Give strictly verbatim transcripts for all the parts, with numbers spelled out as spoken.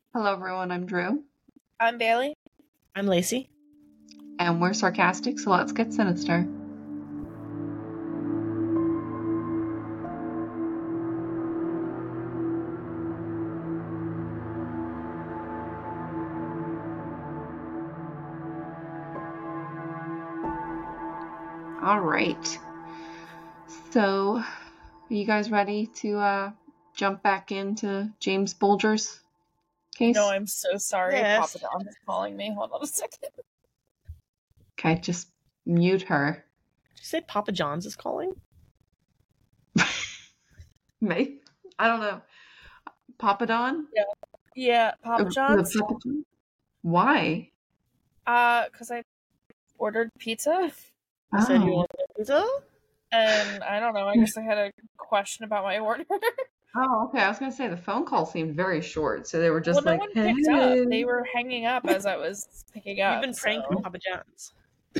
Hello, everyone. I'm Drew, I'm Bailey. I'm Lacey. and we're sarcastic, so let's get sinister. All right. So, are you guys ready to uh, jump back into James Bulger's case? No, I'm so sorry. Yes. Papa Don is calling me. Hold on a second. Okay, just mute her. Did you say Papa John's is calling? Me? I don't know. Papa Don? Yeah, yeah, Papa Uh, John's. the Papa John? Why? Uh, because I ordered pizza, You said you Oh. wanted pizza? and I don't know. I guess I had a question about my order. Oh, okay. I was gonna say the phone call seemed very short, so they were just well, like, no one "Hey." picked up. They were hanging up as I was picking up. You've been pranking so- Papa John's.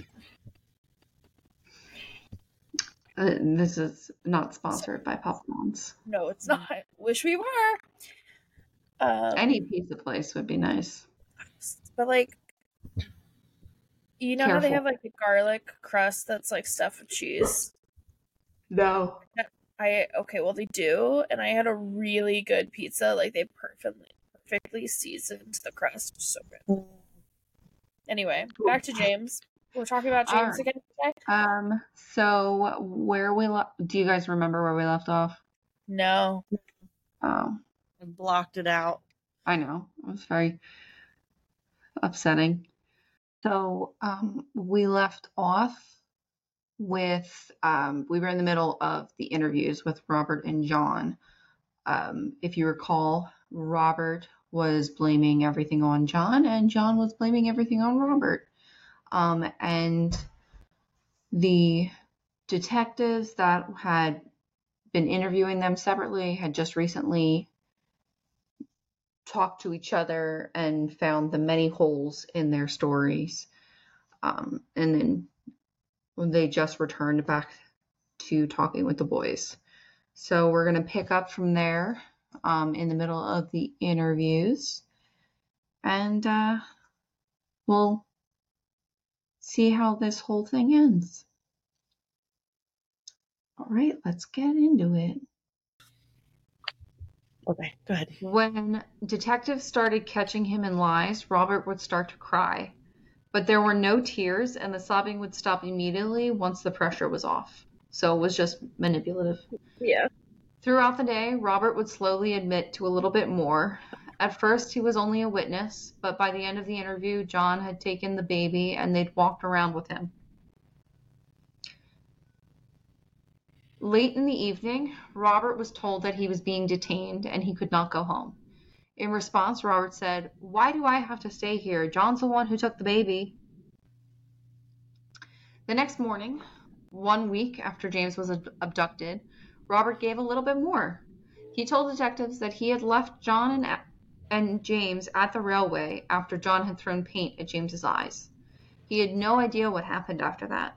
Uh, this is not sponsored by Papa John's. No, it's not. Wish we were. Um, Any pizza place would be nice. but like, you know how they Careful. have like the garlic crust that's like stuffed with cheese. No. I okay, well they do, and I had a really good pizza. Like they perfectly perfectly seasoned the crust, so good. Anyway, back to James. We're talking about James Alright. again today. Um. So where we le- do you guys remember where we left off? No, Oh, I blocked it out. I know. It was very upsetting. So um, we left off with um, we were in the middle of the interviews with Robert and John. Um, if you recall, Robert was blaming everything on John, and John was blaming everything on Robert. Um, and the detectives that had been interviewing them separately had just recently talked to each other and found the many holes in their stories. Um, and then they just returned back to talking with the boys. So we're going to pick up from there um, in the middle of the interviews. And uh, we'll see how this whole thing ends. All right, let's get into it. Okay, go ahead. When detectives started catching him in lies, Robert would start to cry. But there were no tears, and the sobbing would stop immediately once the pressure was off. So it was just manipulative. yeah, Throughout the day, Robert would slowly admit to a little bit more. At first, he was only a witness, but by the end of the interview, John had taken the baby and they'd walked around with him. Late in the evening, Robert was told that he was being detained and he could not go home. In response, Robert said, "Why do I have to stay here? John's the one who took the baby." The next morning, one week after James was abducted, Robert gave a little bit more. He told detectives that he had left John and, and James at the railway after John had thrown paint at James's eyes. He had no idea what happened after that.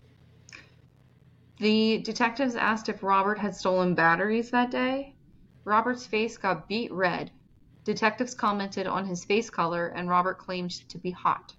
The detectives asked if Robert had stolen batteries that day. Robert's face got beet red. Detectives commented on his face color, and Robert claimed to be hot.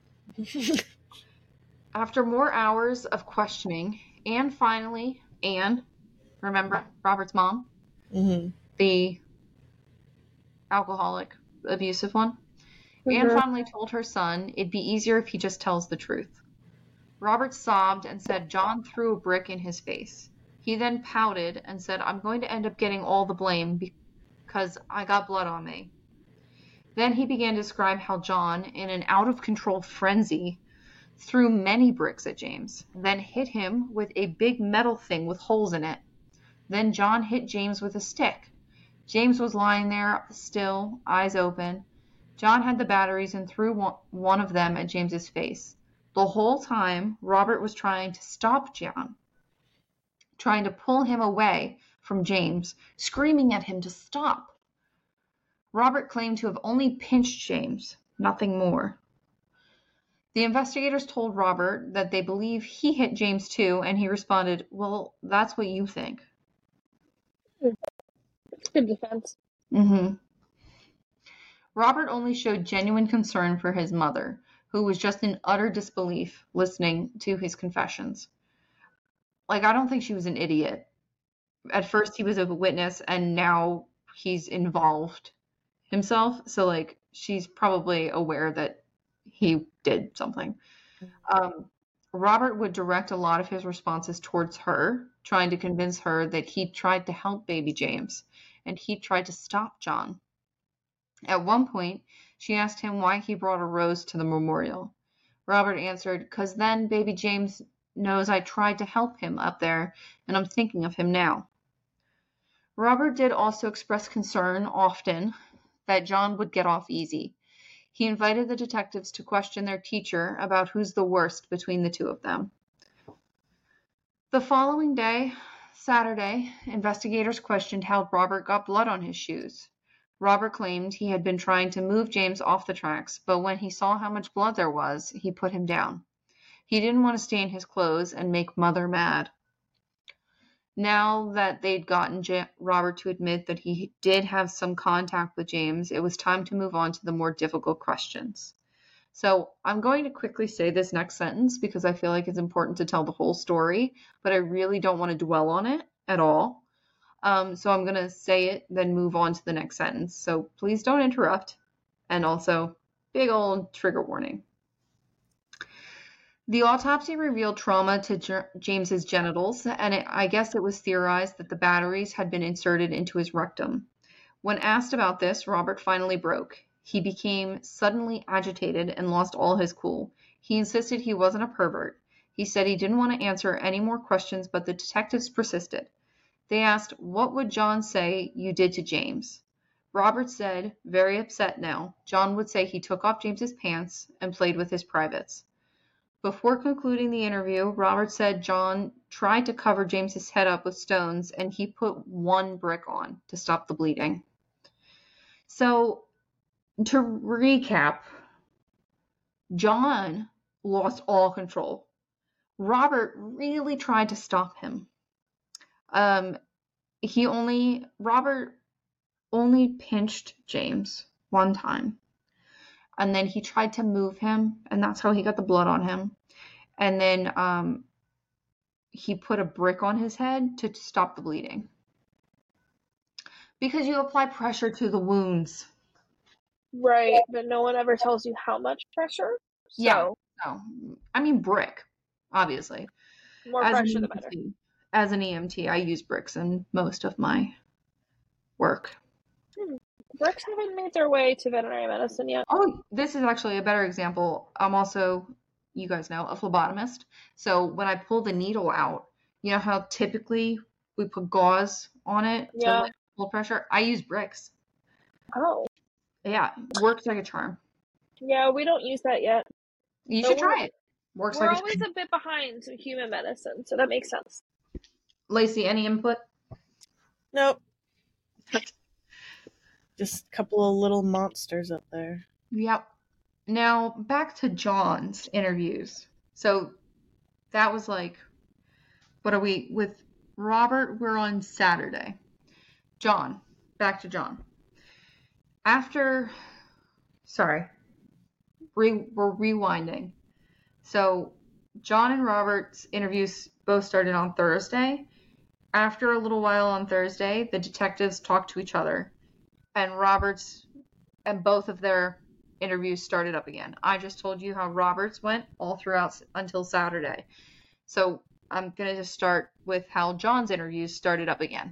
After more hours of questioning, Anne finally, Anne, remember Robert's mom? Mm-hmm. The alcoholic, abusive one? Mhm. Anne finally told her son it'd be easier if he just tells the truth. Robert sobbed and said John threw a brick in his face. He then pouted and said, "I'm going to end up getting all the blame because I got blood on me." Then he began to describe how John, in an out-of-control frenzy, threw many bricks at James, then hit him with a big metal thing with holes in it. Then John hit James with a stick. James was lying there still, eyes open. John had the batteries and threw one of them at James's face. The whole time, Robert was trying to stop John, trying to pull him away from James, screaming at him to stop. Robert claimed to have only pinched James, nothing more. The investigators told Robert that they believe he hit James too, and he responded, "Well, that's what you think." It's good defense. Mm-hmm. Robert only showed genuine concern for his mother, who was just in utter disbelief listening to his confessions. Like, I don't think she was an idiot. At first he was a witness and now he's involved himself. So like she's probably aware that he did something. Um, Robert would direct a lot of his responses towards her, trying to convince her that he tried to help baby James and he tried to stop John. At one point, she asked him why he brought a rose to the memorial. Robert answered, "'Cause then baby James knows I tried to help him up there and I'm thinking of him now." Robert did also express concern often that John would get off easy. He invited the detectives to question their teacher about who's the worst between the two of them. The following day, Saturday, investigators questioned how Robert got blood on his shoes. Robert claimed he had been trying to move James off the tracks, but when he saw how much blood there was, he put him down. He didn't want to stain his clothes and make Mother mad. Now that they'd gotten J- Robert to admit that he did have some contact with James, it was time to move on to the more difficult questions. So I'm going to quickly say this next sentence because I feel like it's important to tell the whole story, but I really don't want to dwell on it at all. Um, so I'm going to say it, then move on to the next sentence. So please don't interrupt. And also, big old trigger warning. The autopsy revealed trauma to J- James's genitals, and it, I guess it was theorized that the batteries had been inserted into his rectum. When asked about this, Robert finally broke. He became suddenly agitated and lost all his cool. He insisted he wasn't a pervert. He said he didn't want to answer any more questions, but the detectives persisted. They asked, "What would John say you did to James?" Robert said, very upset now, John would say he took off James's pants and played with his privates. Before concluding the interview, Robert said John tried to cover James's head up with stones and he put one brick on to stop the bleeding. So, to recap, John lost all control. Robert really tried to stop him. Um, he only, Robert only pinched James one time. And then he tried to move him, and that's how he got the blood on him. And then um, he put a brick on his head to stop the bleeding. Because you apply pressure to the wounds. Right, but no one ever tells you how much pressure. So Yeah, no. I mean brick, obviously. more As pressure an the better. E M T, as an E M T, I use bricks in most of my work. Hmm. Bricks haven't made their way to veterinary medicine yet. Oh, this is actually a better example. I'm also, you guys know, a phlebotomist. So when I pull the needle out, you know how typically we put gauze on it Yeah. to like blood pressure? I use bricks. Oh. Yeah, works like a charm. Yeah, we don't use that yet. You But should we're- try it. Works We're like a always charm. a bit behind human medicine, so that makes sense. Lacey, any input? Nope. Just a couple of little monsters up there. Yep. Now, back to John's interviews. So that was like, what are we, with Robert, we're on Saturday. John, back to John. After, sorry, re, we're rewinding. So John and Robert's interviews both started on Thursday. After a little while on Thursday, the detectives talked to each other. And Robert's and both of their interviews started up again. I just told you how Robert's went all throughout until Saturday. So I'm going to just start with how John's interviews started up again.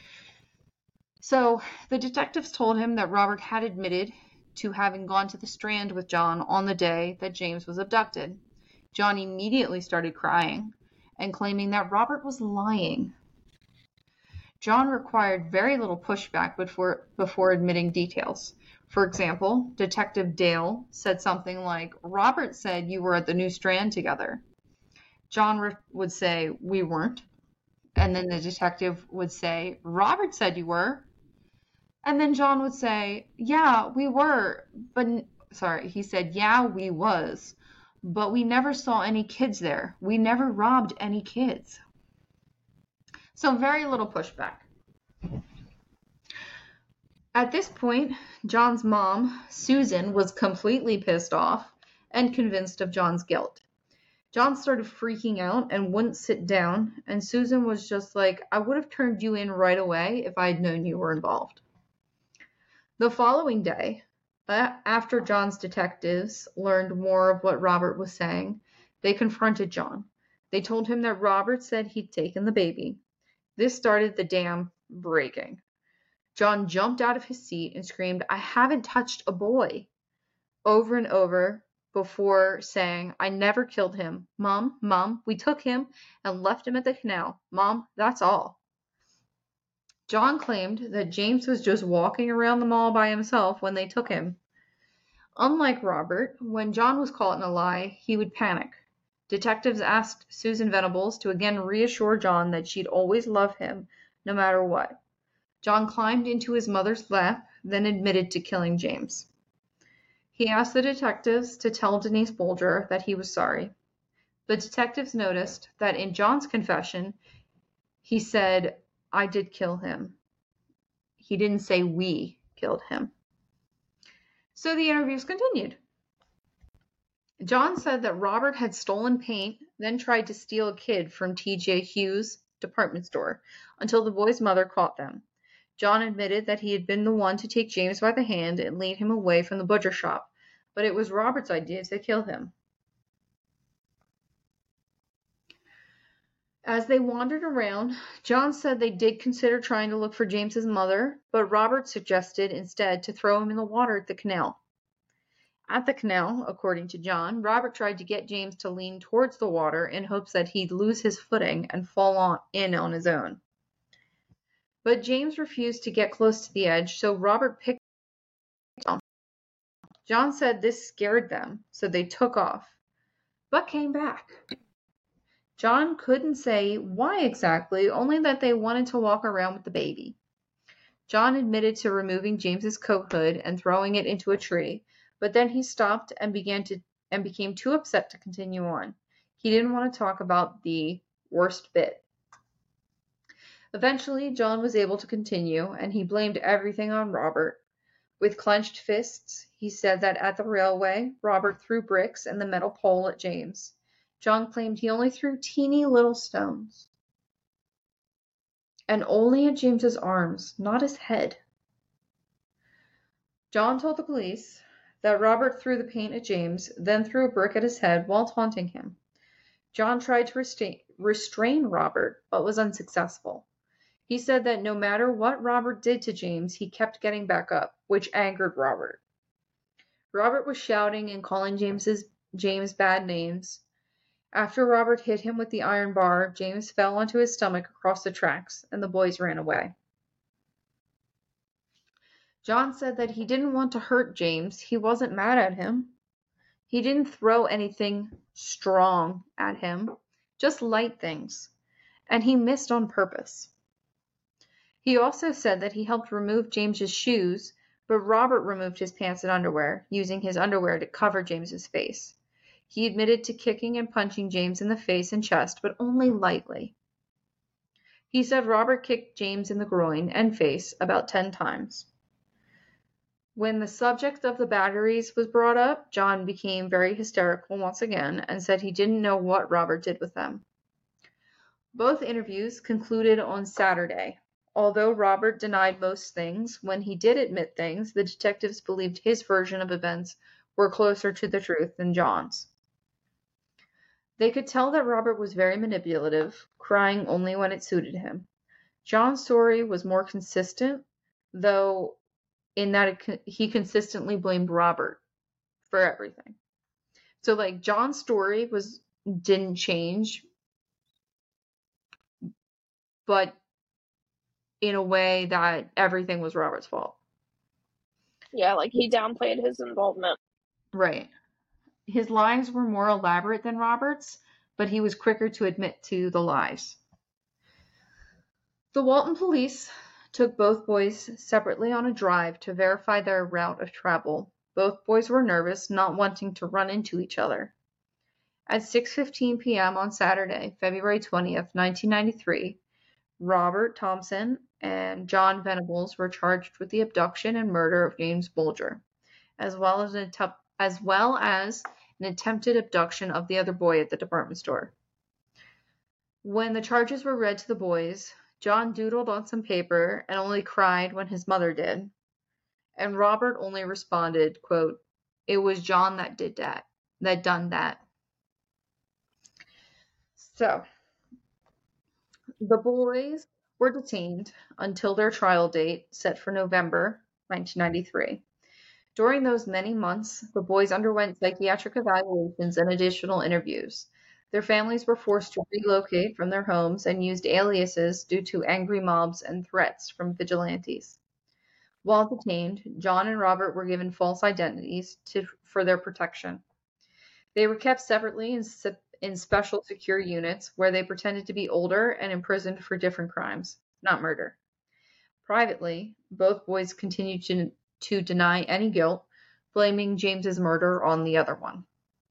So the detectives told him that Robert had admitted to having gone to the Strand with John on the day that James was abducted. John immediately started crying and claiming that Robert was lying. John required very little pushback before, before admitting details. For example, Detective Dale said something like, "Robert said you were at the New Strand together." John re- would say, "We weren't." And then the detective would say, "Robert said you were." And then John would say, "Yeah, we were, but," sorry, he said, "Yeah, we was, but we never saw any kids there. We never robbed any kids." So very little pushback. At this point, John's mom, Susan, was completely pissed off and convinced of John's guilt. John started freaking out and wouldn't sit down, and Susan was just like, I would have turned you in right away if I had known you were involved. The following day, after John's detectives learned more of what Robert was saying, they confronted John. They told him that Robert said he'd taken the baby. This started the dam breaking. John jumped out of his seat and screamed, I haven't touched a boy, over and over before saying, I never killed him. Mom, Mom, we took him and left him at the canal. Mom, that's all. John claimed that James was just walking around the mall by himself when they took him. Unlike Robert, when John was caught in a lie, he would panic. Detectives asked Susan Venables to again reassure John that she'd always love him, no matter what. John climbed into his mother's lap, then admitted to killing James. He asked the detectives to tell Denise Bolger that he was sorry. The detectives noticed that in John's confession, he said, I did kill him. He didn't say we killed him. So the interviews continued. John said that Robert had stolen paint, then tried to steal a kid from T J Hughes' department store until the boy's mother caught them. John admitted that he had been the one to take James by the hand and lead him away from the butcher shop, but it was Robert's idea to kill him. As they wandered around, John said they did consider trying to look for James's mother, but Robert suggested instead to throw him in the water at the canal. At the canal, according to John, Robert tried to get James to lean towards the water in hopes that he'd lose his footing and fall on, in on his own. But James refused to get close to the edge, so Robert picked him up. John said this scared them, so they took off, but came back. John couldn't say why exactly, only that they wanted to walk around with the baby. John admitted to removing James's coat hood and throwing it into a tree, but then he stopped and began to and became too upset to continue on. He didn't want to talk about the worst bit. Eventually, John was able to continue, and he blamed everything on Robert. With clenched fists, he said that at the railway, Robert threw bricks and the metal pole at James. John claimed he only threw teeny little stones. And only at James's arms, not his head. John told the police that Robert threw the paint at James, then threw a brick at his head while taunting him. John tried to restrain, restrain Robert, but was unsuccessful. He said that no matter what Robert did to James, he kept getting back up, which angered Robert. Robert was shouting and calling James's, James bad names. After Robert hit him with the iron bar, James fell onto his stomach across the tracks, and the boys ran away. John said that he didn't want to hurt James. He wasn't mad at him. He didn't throw anything strong at him, just light things, and he missed on purpose. He also said that he helped remove James's shoes, but Robert removed his pants and underwear, using his underwear to cover James's face. He admitted to kicking and punching James in the face and chest, but only lightly. He said Robert kicked James in the groin and face about ten times. When the subject of the batteries was brought up, John became very hysterical once again and said he didn't know what Robert did with them. Both interviews concluded on Saturday. Although Robert denied most things, when he did admit things, the detectives believed his version of events were closer to the truth than John's. They could tell that Robert was very manipulative, crying only when it suited him. John's story was more consistent, though in that it, he consistently blamed Robert for everything. So, like, John's story was didn't change, but in a way that everything was Robert's fault. Yeah, like he downplayed his involvement. Right. His lies were more elaborate than Robert's, but he was quicker to admit to the lies. The Walton police took both boys separately on a drive to verify their route of travel. Both boys were nervous, not wanting to run into each other. At six fifteen p.m. on Saturday, February twentieth, nineteen ninety-three, Robert Thompson and John Venables were charged with the abduction and murder of James Bulger, as well as an attempt, as well as an attempted abduction of the other boy at the department store. When the charges were read to the boys, John doodled on some paper and only cried when his mother did, and Robert only responded, quote, "It was John that did that, that done that." So, the boys were detained until their trial date set for November nineteen ninety-three. During those many months, the boys underwent psychiatric evaluations and additional interviews. Their families were forced to relocate from their homes and used aliases due to angry mobs and threats from vigilantes. While detained, John and Robert were given false identities to, for their protection. They were kept separately in, in special secure units where they pretended to be older and imprisoned for different crimes, not murder. Privately, both boys continued to, to deny any guilt, blaming James's murder on the other one.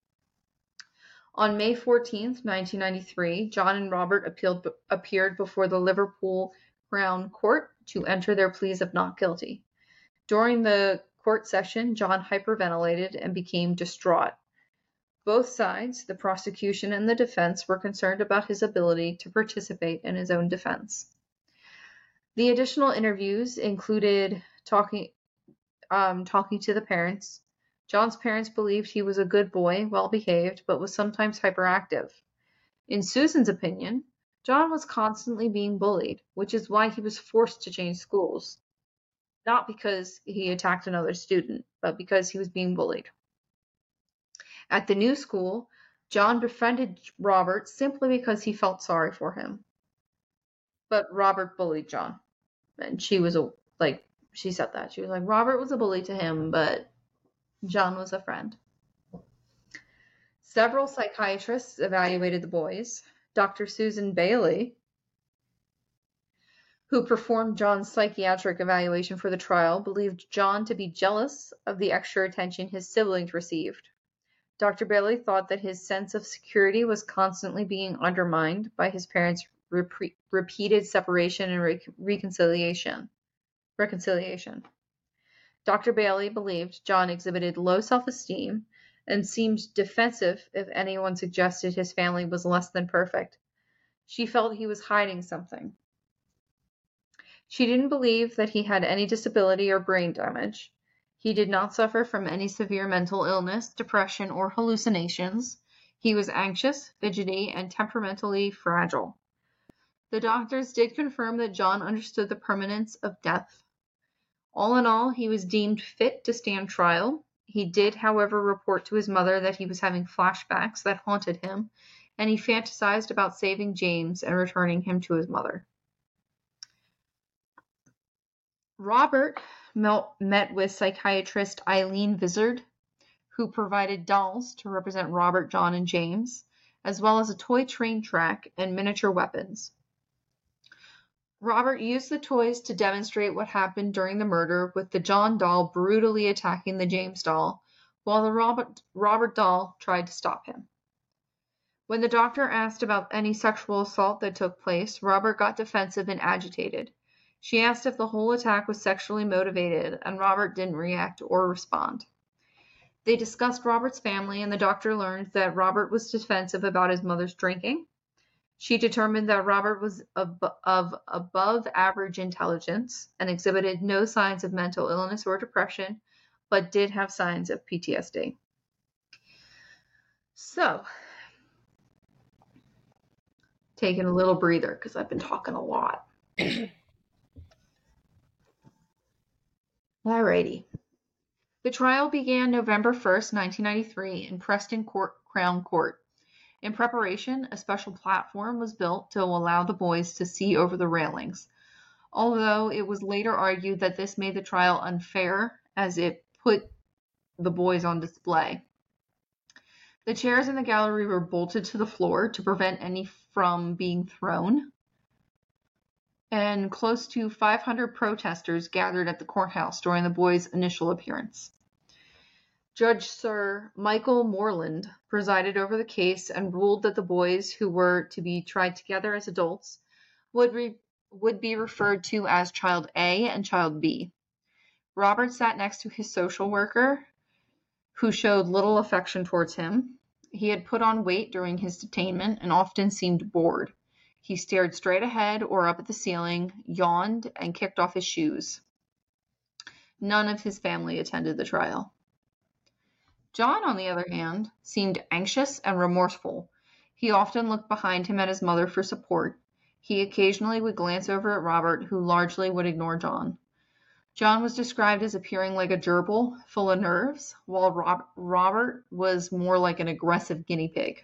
On May fourteenth, nineteen ninety-three, John and Robert appealed, appeared before the Liverpool Crown Court to enter their pleas of not guilty. During the court session, John hyperventilated and became distraught. Both sides, the prosecution and the defense, were concerned about his ability to participate in his own defense. The additional interviews included talking, um, talking to the parents. John's parents believed he was a good boy, well-behaved, but was sometimes hyperactive. In Susan's opinion, John was constantly being bullied, which is why he was forced to change schools. Not because he attacked another student, but because he was being bullied. At the new school, John befriended Robert simply because he felt sorry for him. But Robert bullied John. And she was a, like, she said that. She was like, Robert was a bully to him, but John was a friend. Several psychiatrists evaluated the boys. Doctor Susan Bailey, who performed John's psychiatric evaluation for the trial, believed John to be jealous of the extra attention his siblings received. Doctor Bailey thought that his sense of security was constantly being undermined by his parents' rep- repeated separation and re- reconciliation. reconciliation. Doctor Bailey believed John exhibited low self-esteem and seemed defensive if anyone suggested his family was less than perfect. She felt he was hiding something. She didn't believe that he had any disability or brain damage. He did not suffer from any severe mental illness, depression, or hallucinations. He was anxious, fidgety, and temperamentally fragile. The doctors did confirm that John understood the permanence of death. All in all, he was deemed fit to stand trial. He did, however, report to his mother that he was having flashbacks that haunted him, and he fantasized about saving James and returning him to his mother. Robert met with psychiatrist Eileen Vizard, who provided dolls to represent Robert, John, and James, as well as a toy train track and miniature weapons. Robert used the toys to demonstrate what happened during the murder, with the John doll brutally attacking the James doll, while the Robert, Robert doll tried to stop him. When the doctor asked about any sexual assault that took place, Robert got defensive and agitated. She asked if the whole attack was sexually motivated, and Robert didn't react or respond. They discussed Robert's family, and the doctor learned that Robert was defensive about his mother's drinking. She determined that Robert was of, of above average intelligence and exhibited no signs of mental illness or depression, but did have signs of P T S D. So, taking a little breather because I've been talking a lot. Alrighty. The trial began November first, nineteen ninety-three in Preston Court, Crown Court. In preparation, a special platform was built to allow the boys to see over the railings, although it was later argued that this made the trial unfair as it put the boys on display. The chairs in the gallery were bolted to the floor to prevent any from being thrown, and close to five hundred protesters gathered at the courthouse during the boys' initial appearance. Judge Sir Michael Moreland presided over the case and ruled that the boys, who were to be tried together as adults, would re- would be referred to as Child A and Child B. Robert sat next to his social worker, who showed little affection towards him. He had put on weight during his detainment and often seemed bored. He stared straight ahead or up at the ceiling, yawned, and kicked off his shoes. None of his family attended the trial. John, on the other hand, seemed anxious and remorseful. He often looked behind him at his mother for support. He occasionally would glance over at Robert, who largely would ignore John. John was described as appearing like a gerbil, full of nerves, while Rob- Robert was more like an aggressive guinea pig.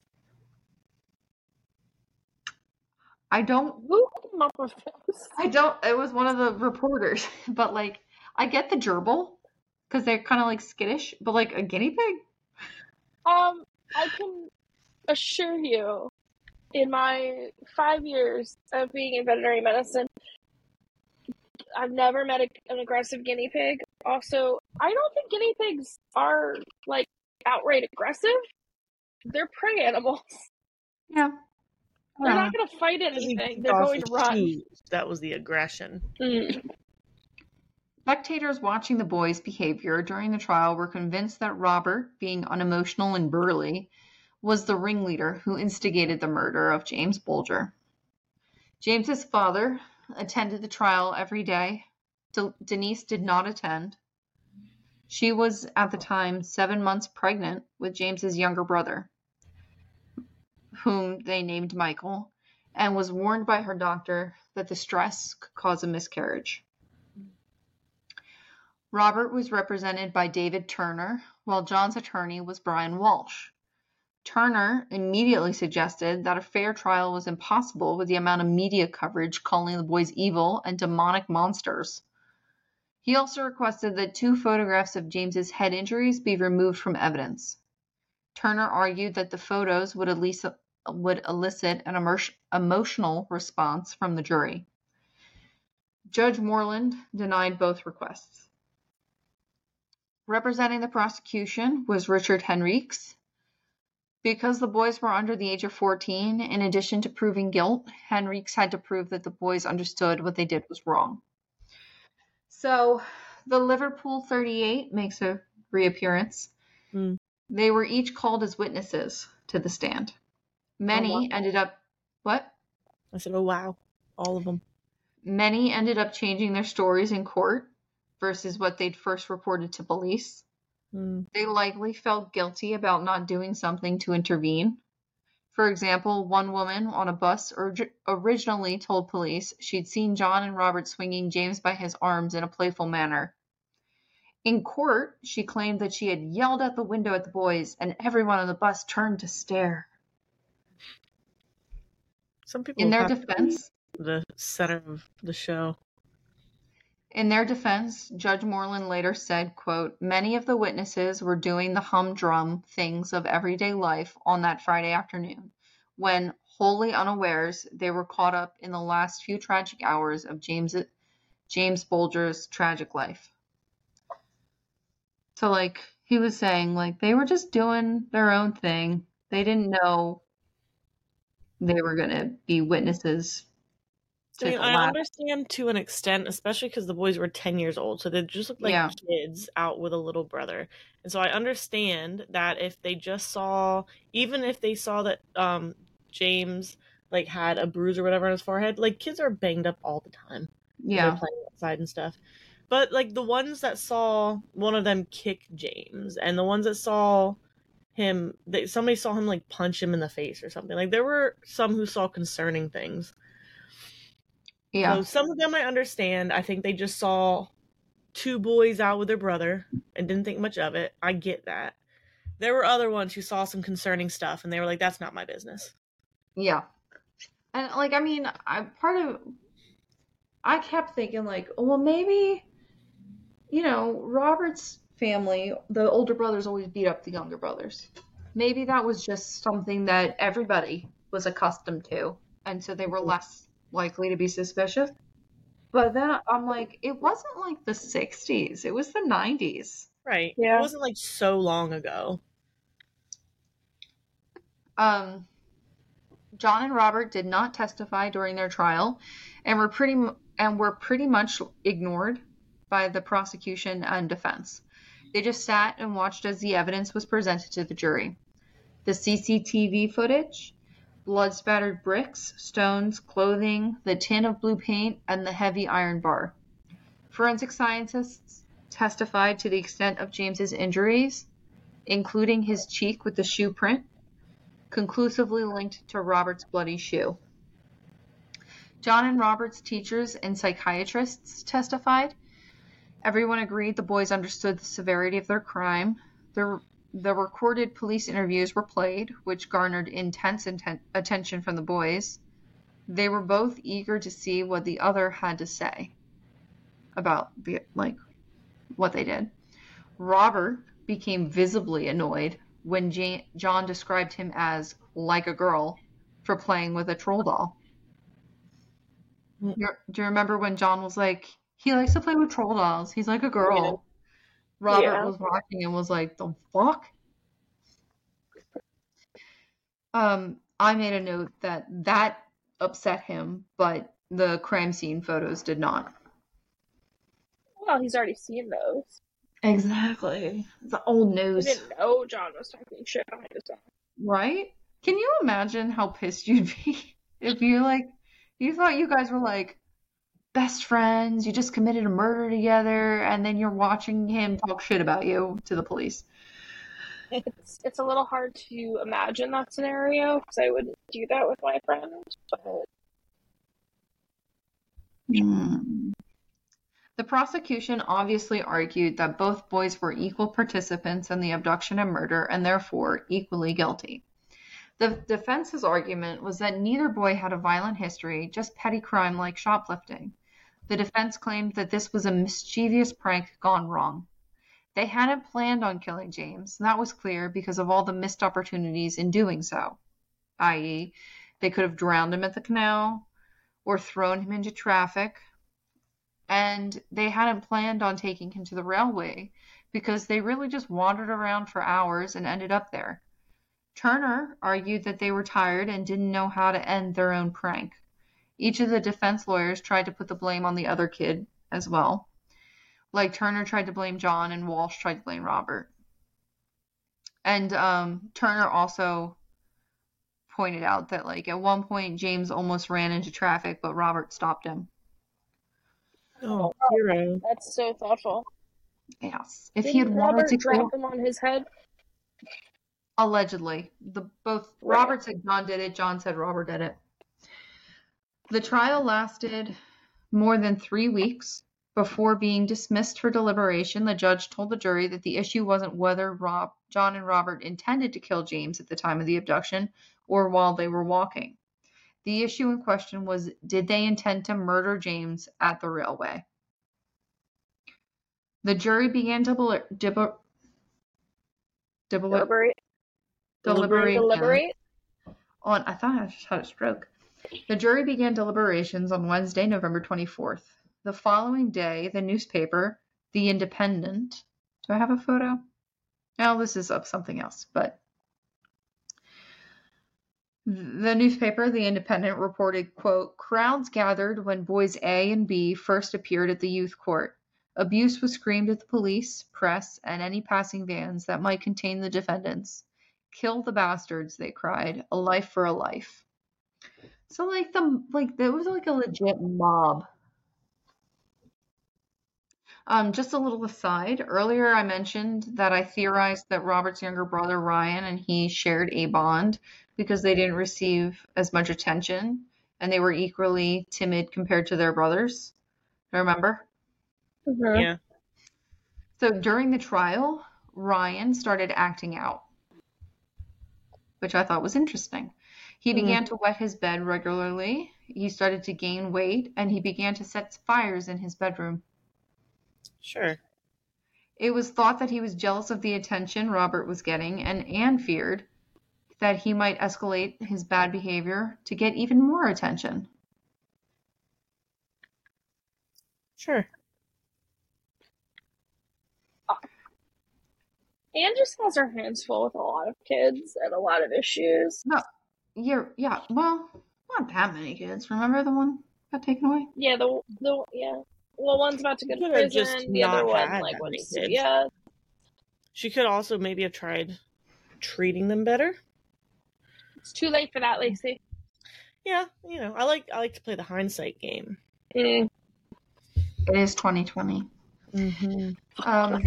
I don't... Who came up with this? I don't... It was one of the reporters, but, like, I get the gerbil, because they're kind of, like, skittish, but, like, a guinea pig? Um, I can assure you, in my five years of being in veterinary medicine, I've never met a, an aggressive guinea pig. Also, I don't think guinea pigs are, like, outright aggressive. They're prey animals. Yeah. They're Yeah. not going to fight anything. Kicked They're off going to his run. shoes. That was the aggression. Mm. Spectators watching the boys' behavior during the trial were convinced that Robert, being unemotional and burly, was the ringleader who instigated the murder of James Bulger. James's father attended the trial every day. De- Denise did not attend. She was at the time seven months pregnant with James's younger brother, whom they named Michael, and was warned by her doctor that the stress could cause a miscarriage. Robert was represented by David Turner, while John's attorney was Brian Walsh. Turner immediately suggested that a fair trial was impossible with the amount of media coverage calling the boys evil and demonic monsters. He also requested that two photographs of James's head injuries be removed from evidence. Turner argued that the photos would, at least, would elicit an emo- emotional response from the jury. Judge Moreland denied both requests. Representing the prosecution was Richard Henriques. Because the boys were under the age of fourteen, in addition to proving guilt, Henriques had to prove that the boys understood what they did was wrong. So, the Liverpool thirty-eight makes a reappearance. Mm. They were each called as witnesses to the stand. Many Oh, wow. ended up... What? I said, oh, wow. All of them. Many ended up changing their stories in court versus what they'd first reported to police. Mm. They likely felt guilty about not doing something to intervene. For example, one woman on a bus orig- originally told police she'd seen John and Robert swinging James by his arms in a playful manner. In court, she claimed that she had yelled out the window at the boys, and everyone on the bus turned to stare. Some people In their have defense, the center of the show. In their defense, Judge Moreland later said, quote, "Many of the witnesses were doing the humdrum things of everyday life on that Friday afternoon, when, wholly unawares, they were caught up in the last few tragic hours of James James Bulger's tragic life." So, like, he was saying, like, they were just doing their own thing. They didn't know they were going to be witnesses I to mean, the I last. understand to an extent, especially because the boys were ten years old, so they just looked like Yeah. kids out with a little brother. And so I understand that if they just saw, even if they saw that um, James like had a bruise or whatever on his forehead, like kids are banged up all the time. when Yeah. They're playing outside and stuff. But like the ones that saw one of them kick James, and the ones that saw him, they, somebody saw him like punch him in the face or something. Like there were some who saw concerning things. Yeah. So some of them I understand. I think they just saw two boys out with their brother and didn't think much of it. I get that. There were other ones who saw some concerning stuff and they were like, that's not my business. Yeah. And, like, I mean, I part of... I kept thinking, like, oh, well, maybe, you know, Robert's family, the older brothers always beat up the younger brothers. Maybe that was just something that everybody was accustomed to, and so they were less likely to be suspicious. But then I'm like, it wasn't like the sixties. It was the nineties. Right. Yeah. It wasn't like so long ago. Um, John and Robert did not testify during their trial and were pretty and were pretty much ignored by the prosecution and defense. They just sat and watched as the evidence was presented to the jury. The C C T V footage, blood-spattered bricks, stones, clothing, the tin of blue paint, and the heavy iron bar. Forensic scientists testified to the extent of James's injuries, including his cheek with the shoe print, conclusively linked to Robert's bloody shoe. John and Robert's teachers and psychiatrists testified. Everyone agreed the boys understood the severity of their crime. The, the recorded police interviews were played, which garnered intense inten- attention from the boys. They were both eager to see what the other had to say about the, like what they did. Robert became visibly annoyed when Jan- John described him as like a girl for playing with a troll doll. You're, do you remember when John was like, he likes to play with troll dolls. He's like a girl. Yeah. Robert Yeah. was watching and was like, the fuck? Um, I made a note that that upset him, but the crime scene photos did not. Well, he's already seen those. Exactly. The old He news. didn't know John was talking shit behind his back. Right? Can you imagine how pissed you'd be if you like you thought you guys were like best friends, you just committed a murder together, and then you're watching him talk shit about you to the police. It's it's a little hard to imagine that scenario because I wouldn't do that with my friend. But Hmm. The prosecution obviously argued that both boys were equal participants in the abduction and murder and therefore equally guilty. The defense's argument was that neither boy had a violent history, just petty crime like shoplifting. The defense claimed that this was a mischievous prank gone wrong. They hadn't planned on killing James, and that was clear because of all the missed opportunities in doing so, that is, they could have drowned him at the canal or thrown him into traffic, and they hadn't planned on taking him to the railway because they really just wandered around for hours and ended up there. Turner argued that they were tired and didn't know how to end their own prank. Each of the defense lawyers tried to put the blame on the other kid as well. Like Turner tried to blame John and Walsh tried to blame Robert. And um, Turner also pointed out that like at one point James almost ran into traffic, but Robert stopped him. Oh, hero. that's so thoughtful. Yes. If Didn't he had wanted Robert to drop kill, him on his head? allegedly, the both Right. Robert said John did it, John said Robert did it. The trial lasted more than three weeks. Before being dismissed for deliberation, the judge told the jury that the issue wasn't whether Rob, John and Robert intended to kill James at the time of the abduction or while they were walking. The issue in question was, did they intend to murder James at the railway? The jury began deliber- deliber- deliber- Deliberate. deliberation Deliberate. on, I thought I just had a stroke. The jury began deliberations on Wednesday, November twenty-fourth. The following day, the newspaper, The Independent, do I have a photo? No, this is of something else, but the newspaper, The Independent, reported, quote, crowds gathered when boys A and B first appeared at the youth court. Abuse was screamed at the police, press, and any passing vans that might contain the defendants. Kill the bastards, they cried. A life for a life. So like the like there was like a legit mob. Um, just a little aside. Earlier, I mentioned that I theorized that Robert's younger brother Ryan and he shared a bond because they didn't receive as much attention and they were equally timid compared to their brothers. Remember? Mhm. Yeah. So during the trial, Ryan started acting out, which I thought was interesting. He began to wet his bed regularly. He started to gain weight and he began to set fires in his bedroom. Sure. It was thought that he was jealous of the attention Robert was getting, and Anne feared that he might escalate his bad behavior to get even more attention. Sure. Anne just has her hands full with a lot of kids and a lot of issues. No, Yeah, yeah. Well, not that many kids. Remember the one got taken away? Yeah, the the yeah. Well, one's about to go She to could have just prison. The other not one had like that many wants to. kids. Yeah, She could also maybe have tried treating them better. it's too late for that, Lacey. Yeah, you know, I like I like to play the hindsight game. Mm. It is twenty twenty. Mm-hmm. Um,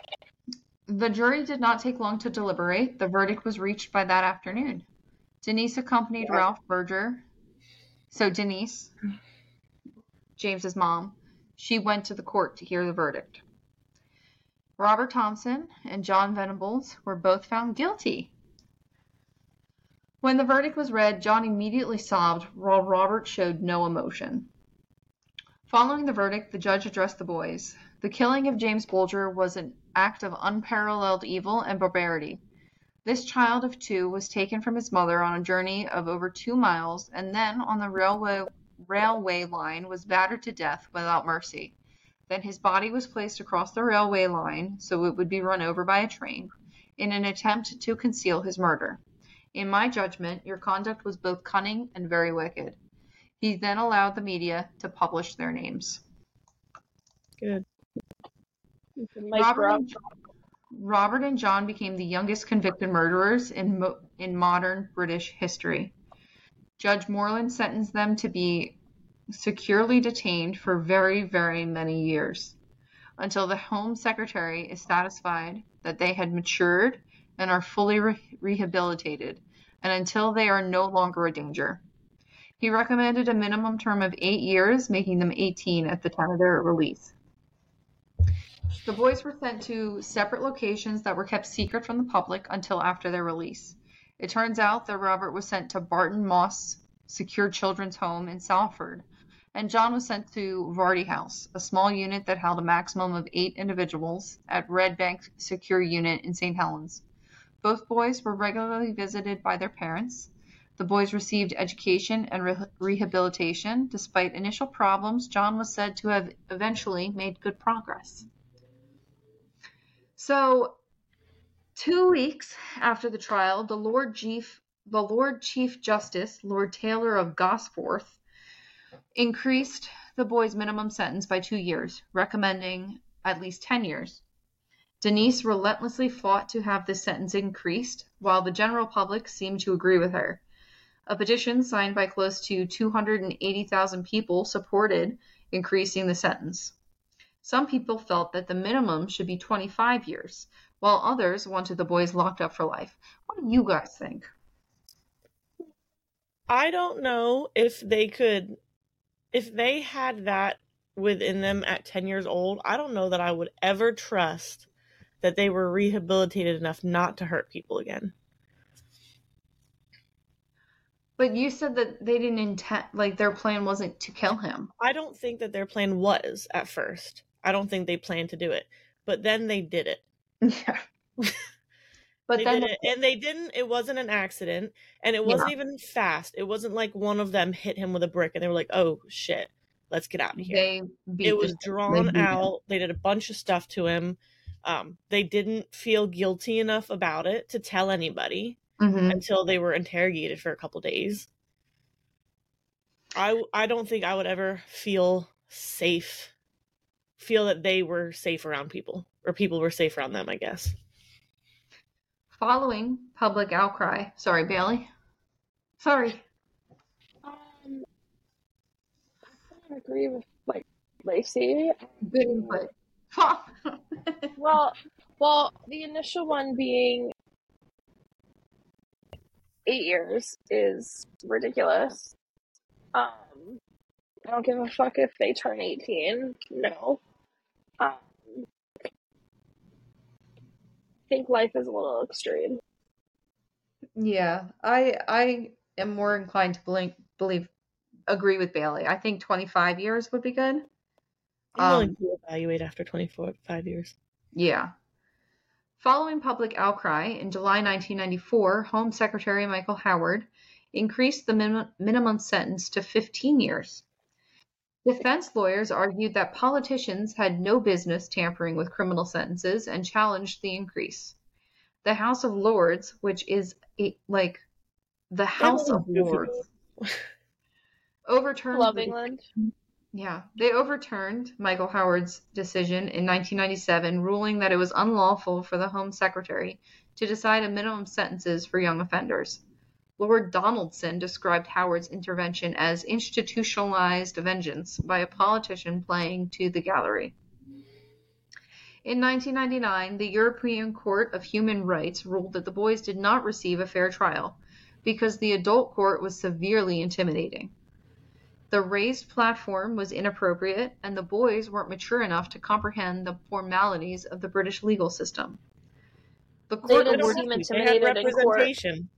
the jury did not take long to deliberate. The verdict was reached by that afternoon. Denise accompanied Ralph Berger. So Denise, James's mom, she went to the court to hear the verdict. Robert Thompson and John Venables were both found guilty. When the verdict was read, John immediately sobbed while Robert showed no emotion. Following the verdict, the judge addressed the boys. The killing of James Bulger was an act of unparalleled evil and barbarity. This child of two was taken from his mother on a journey of over two miles and then on the railway, railway line was battered to death without mercy. Then his body was placed across the railway line so it would be run over by a train in an attempt to conceal his murder. In my judgment, your conduct was both cunning and very wicked. He then allowed the media to publish their names. Good. Robert and, Robert and John became the youngest convicted murderers in, mo- in modern British history. Judge Moreland sentenced them to be securely detained for very, very many years, until the Home Secretary is satisfied that they had matured and are fully re- rehabilitated, and until they are no longer a danger. He recommended a minimum term of eight years, making them eighteen at the time of their release. The boys were sent to separate locations that were kept secret from the public until after their release. It turns out that Robert was sent to Barton Moss Secure Children's Home in Salford, and John was sent to Vardy House, a small unit that held a maximum of eight individuals, at Red Bank Secure Unit in Saint Helens. Both boys were regularly visited by their parents. The boys received education and re- rehabilitation. Despite initial problems, John was said to have eventually made good progress. So, two weeks after the trial, the Lord Chief, the Lord Chief Justice, Lord Taylor of Gosforth, increased the boys' minimum sentence by two years, recommending at least ten years. Denise relentlessly fought to have this sentence increased, while the general public seemed to agree with her. A petition signed by close to two hundred eighty thousand people supported increasing the sentence. Some people felt that the minimum should be twenty-five years, while others wanted the boys locked up for life. What do you guys think? I don't know if they could, if they had that within them at ten years old, I don't know that I would ever trust that they were rehabilitated enough not to hurt people again. But you said that they didn't intend, like their plan wasn't to kill him. I don't think that their plan was at first. I don't think they planned to do it. But then they did it. Yeah. But they then did it. And they didn't, it wasn't an accident. And it wasn't Yeah. even fast. It wasn't like one of them hit him with a brick and they were like, oh shit, let's get out of here. they beat It was the- drawn they beat him. out. They did a bunch of stuff to him. Um, they didn't feel guilty enough about it to tell anybody Mhm. until they were interrogated for a couple days. I, I don't think I would ever feel safe, feel that they were safe around people, or people were safe around them, I guess. Following public outcry. Sorry, Bailey. Sorry. Um, I agree with like Lacey. Good input. Well, well, the initial one being eight years is ridiculous. Um, I don't give a fuck if they turn eighteen. No. Um, I think life is a little extreme. Yeah, I I am more inclined to believe, believe agree with Bailey. I think twenty-five years would be good. I'm willing Um, to evaluate after twenty-four, five years. Yeah. Following public outcry, in July nineteen ninety-four, Home Secretary Michael Howard increased the min- minimum sentence to fifteen years. Defense lawyers argued that politicians had no business tampering with criminal sentences and challenged the increase. The House of Lords, which is a, like the House of Goofy. Lords overturned Love the England. Yeah, they overturned Michael Howard's decision in nineteen ninety-seven, ruling that it was unlawful for the Home Secretary to decide a minimum sentences for young offenders. Lord Donaldson described Howard's intervention as institutionalized vengeance by a politician playing to the gallery. In nineteen ninety-nine, the European Court of Human Rights ruled that the boys did not receive a fair trial because the adult court was severely intimidating. The raised platform was inappropriate, and the boys weren't mature enough to comprehend the formalities of the British legal system. The They court didn't awarded... seem They had intimidated in court. representation.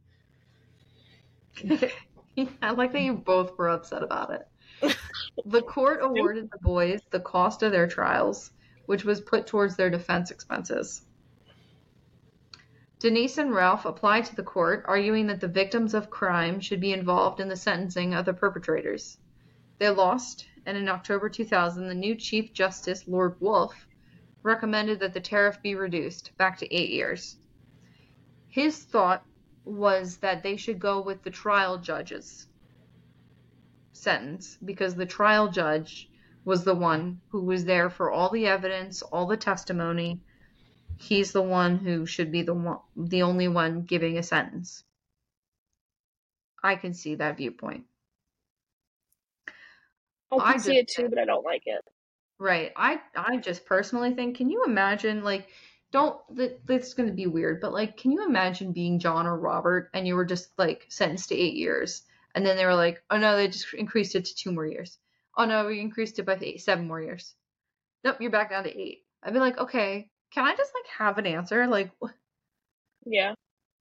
I like that you both were upset about it. The court awarded the boys the cost of their trials, which was put towards their defense expenses. Denise and Ralph applied to the court, arguing that the victims of crime should be involved in the sentencing of the perpetrators. They lost, and in October two thousand, the new Chief Justice, Lord Wolfe, recommended that the tariff be reduced back to eight years. His thought was that they should go with the trial judge's sentence, because the trial judge was the one who was there for all the evidence, all the testimony. He's the one who should be the one, the only one giving a sentence. I can see that viewpoint. I can I see just- it too, but I don't like it. Right. I I just personally think, can you imagine, like, don't, that that's going to be weird, but, like, can you imagine being John or Robert and you were just, like, sentenced to eight years, and then they were like, oh no, they just increased it to two more years. Oh no, we increased it by eight, seven more years. Nope, you're back down to eight. I'd be like, okay, can I just, like, have an answer? Like, wh- Yeah.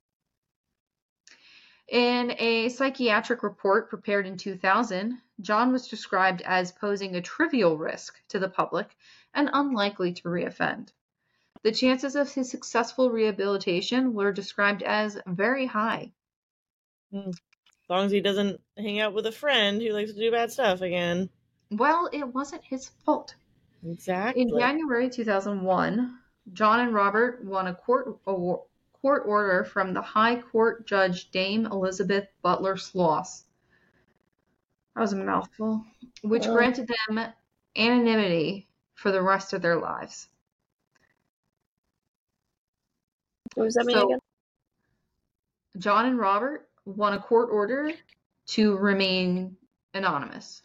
In a psychiatric report prepared in two thousand, John was described as posing a trivial risk to the public and unlikely to reoffend. The chances of his successful rehabilitation were described as very high. As long as he doesn't hang out with a friend who likes to do bad stuff again. Well, it wasn't his fault. Exactly. In January two thousand one, John and Robert won a court award, court order from the High Court Judge Dame Elizabeth Butler Sloss. That was a mouthful. Which Oh. granted them anonymity for the rest of their lives. What does that mean So- again? John and Robert won a court order to remain anonymous.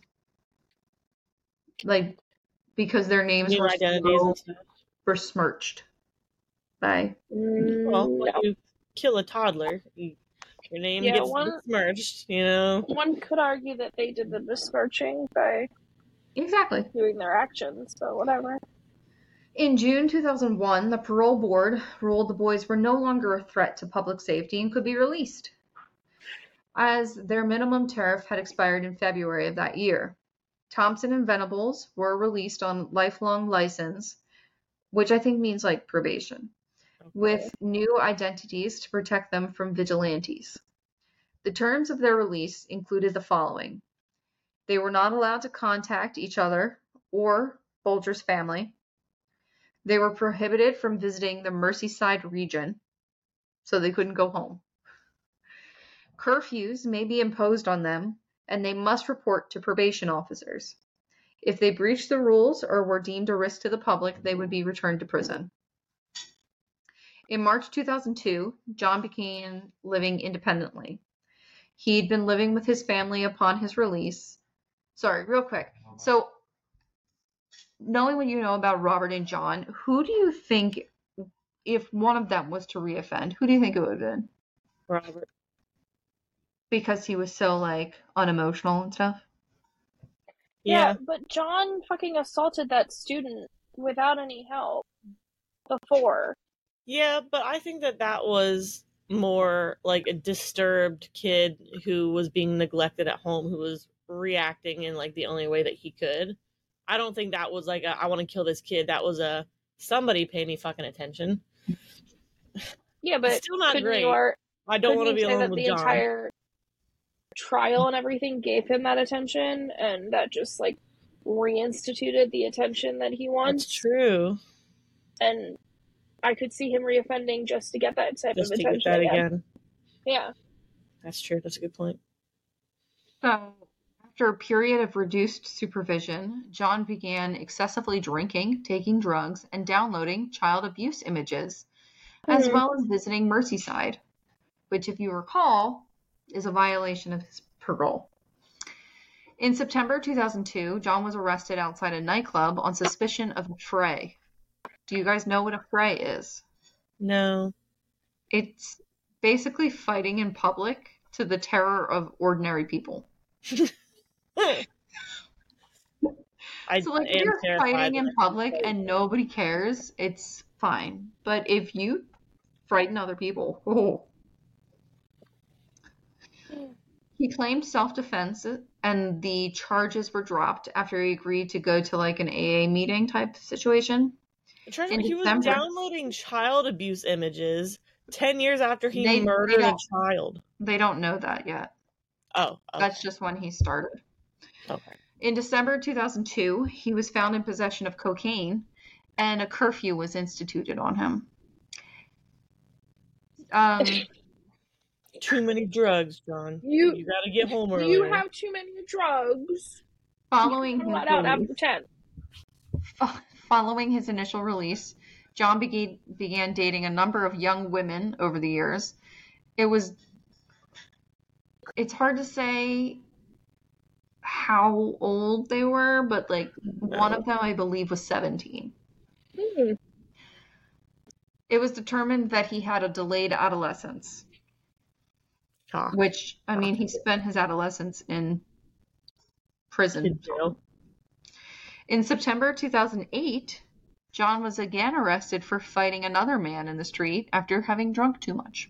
Like, because their names New were identities so and stuff. besmirched by... Mm, Well, no. when you kill a toddler, you, your name Yeah, gets one- besmirched, you know? One could argue that they did the besmirching by Exactly. doing their actions, but whatever. In June two thousand one, the parole board ruled the boys were no longer a threat to public safety and could be released, as their minimum tariff had expired in February of that year. Thompson and Venables were released on lifelong license, which I think means like probation, with new identities to protect them from vigilantes. The terms of their release included the following. They were not allowed to contact each other or Bolger's family. They were prohibited from visiting the Merseyside region, so they couldn't go home. Curfews may be imposed on them, and they must report to probation officers. If they breached the rules or were deemed a risk to the public, they would be returned to prison. In March two thousand two, John began living independently. He'd been living with his family upon his release. Sorry, real quick. So, knowing what you know about Robert and John, who do you think, if one of them was to reoffend, who do you think it would have been? Robert. because Because he was so, like, unemotional and stuff? Yeah, Yeah. but John fucking assaulted that student without any help before. Yeah, but I think that that was more like a disturbed kid who was being neglected at home, who was reacting in like the only way that he could. I don't think that was like a, I want to kill this kid. That was a, somebody pay me fucking attention. Yeah, but Still not couldn't great. you, ar- I don't want to couldn't be you say alone that with the John. entire trial and everything gave him that attention, and that just like reinstituted the attention that he That's wants? true. And I could see him reoffending just to get that type Just of to get attention that again. again. Yeah. That's true. That's a good point. So, after a period of reduced supervision, John began excessively drinking, taking drugs, and downloading child abuse images, as well as visiting Merseyside, which, if you recall, is a violation of his parole. In September two thousand two, John was arrested outside a nightclub on suspicion of a fray. Do you guys know what a fray is? No. It's basically fighting in public to the terror of ordinary people. I So, like, am if you're terrified fighting in when I- public and nobody cares, it's fine. But if you frighten other people, oh. He claimed self-defense, and the charges were dropped after he agreed to go to, like, an A A meeting type situation. Treasure, in he was December. downloading child abuse images ten years after he They- they murdered a don't- child. They don't know that yet. Oh, okay. That's just when he started. okay. In December two thousand two, he was found in possession of cocaine, and a curfew was instituted on him. Um, Too many drugs, John. You- you gotta get home earlier. You have too many drugs. following You're his not out release, after ten. fo- following his initial release, John began began dating a number of young women over the years. It was it's hard to say how old they were, but like one of them I believe was seventeen. Hmm. It was determined that he had a delayed adolescence, Ah, which I mean he spent his adolescence in prison. in jail. In September two thousand eight, John was again arrested for fighting another man in the street after having drunk too much.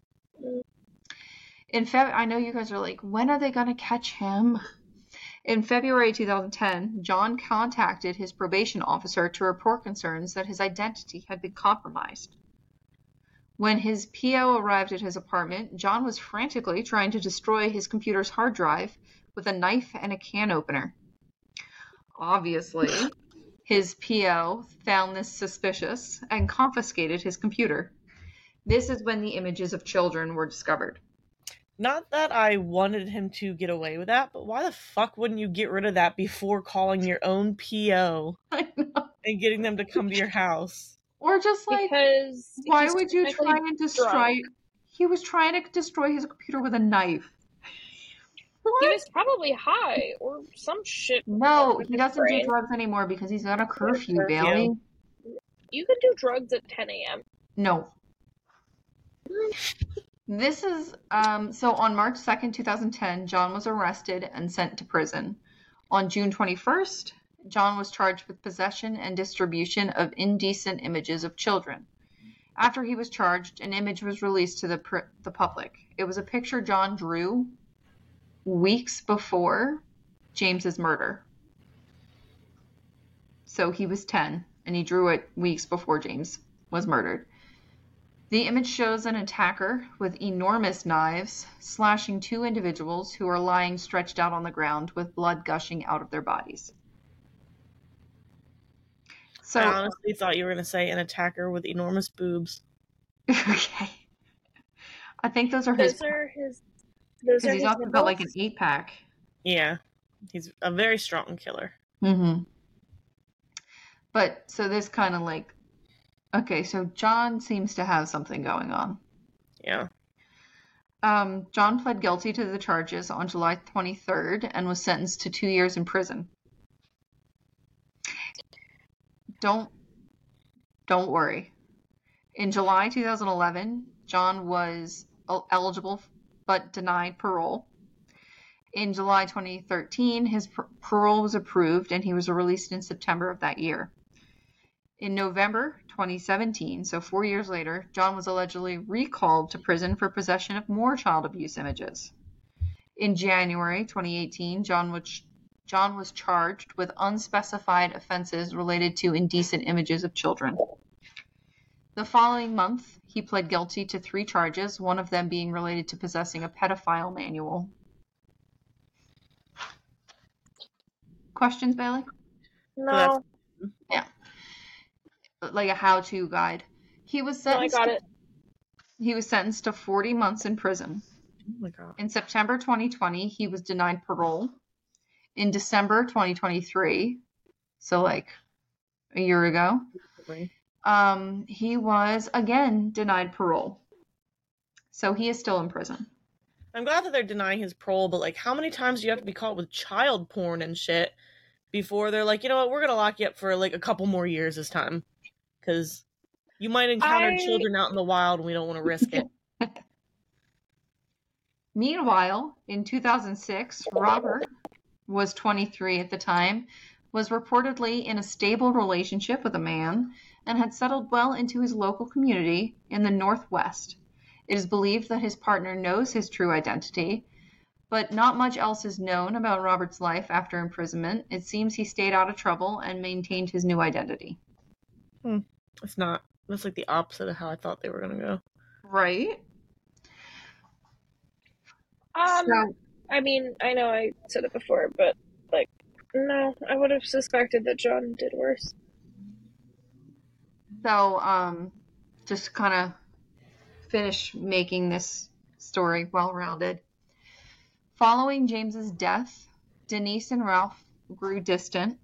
In Feb, I know you guys are like, when are they going to catch him? In February two thousand ten, John contacted his probation officer to report concerns that his identity had been compromised. When his P O arrived at his apartment, John was frantically trying to destroy his computer's hard drive with a knife and a can opener. Obviously, his P O found this suspicious and confiscated his computer. This is when the images of children were discovered. Not that I wanted him to get away with that, but why the fuck wouldn't you get rid of that before calling your own P O I know. and getting them to come to your house? Or just like, Because why he's would you technically try and destroy? drunk. He was trying to destroy his computer with a knife. He What? was probably high or some shit. No, with he his doesn't do brain. drugs anymore because he's got a curfew, Curfew. Bailey. You could do drugs at ten a.m. No. This is um so on March second, two thousand ten, John was arrested and sent to prison. On June twenty-first, John was charged with possession and distribution of indecent images of children. After he was charged, an image was released to the pr- the public. It was a picture John drew weeks before James's murder. So he was ten, and he drew it weeks before James was murdered. The image shows an attacker with enormous knives slashing two individuals who are lying stretched out on the ground with blood gushing out of their bodies. So, I honestly thought you were going to say an attacker with enormous boobs. okay. I think those are his, Those are his. Those because are he's his also got like an nipples. eight pack. Yeah. He's a very strong killer. Mm-hmm. But, so this kind of like, okay, so John seems to have something going on. Yeah. Um, John pled guilty to the charges on July twenty-third and was sentenced to two years in prison. Don't, don't worry. In July two thousand eleven, John was el- eligible but denied parole. In July twenty thirteen, his par- parole was approved and he was released in September of that year. In November twenty seventeen, so four years later, John was allegedly recalled to prison for possession of more child abuse images. In January twenty eighteen, John was, John was charged with unspecified offenses related to indecent images of children. The following month, he pled guilty to three charges, one of them being related to possessing a pedophile manual. Questions, Bailey? No, Like a how-to guide. He was no, I sentenced. got to, it. He was sentenced to forty months in prison. Oh my god. In September twenty twenty, he was denied parole. In December twenty twenty-three, so like a year ago, um, he was again denied parole. So he is still in prison. I'm glad that they're denying his parole, but like, how many times do you have to be caught with child porn and shit before they're like, you know what, we're gonna lock you up for like a couple more years this time, because you might encounter I- children out in the wild, and we don't want to risk it. Meanwhile, in two thousand six, Robert was twenty-three at the time, was reportedly in a stable relationship with a man, and had settled well into his local community in the Northwest. It is believed that his partner knows his true identity, but not much else is known about Robert's life after imprisonment. It seems he stayed out of trouble and maintained his new identity. Hmm. It's not. That's like the opposite of how I thought they were gonna go. Right? Um, So, I mean, I know I said it before, but like, no, I would have suspected that John did worse. so um, just kind of finish making this story well-rounded. Following James's death, Denise and Ralph grew distant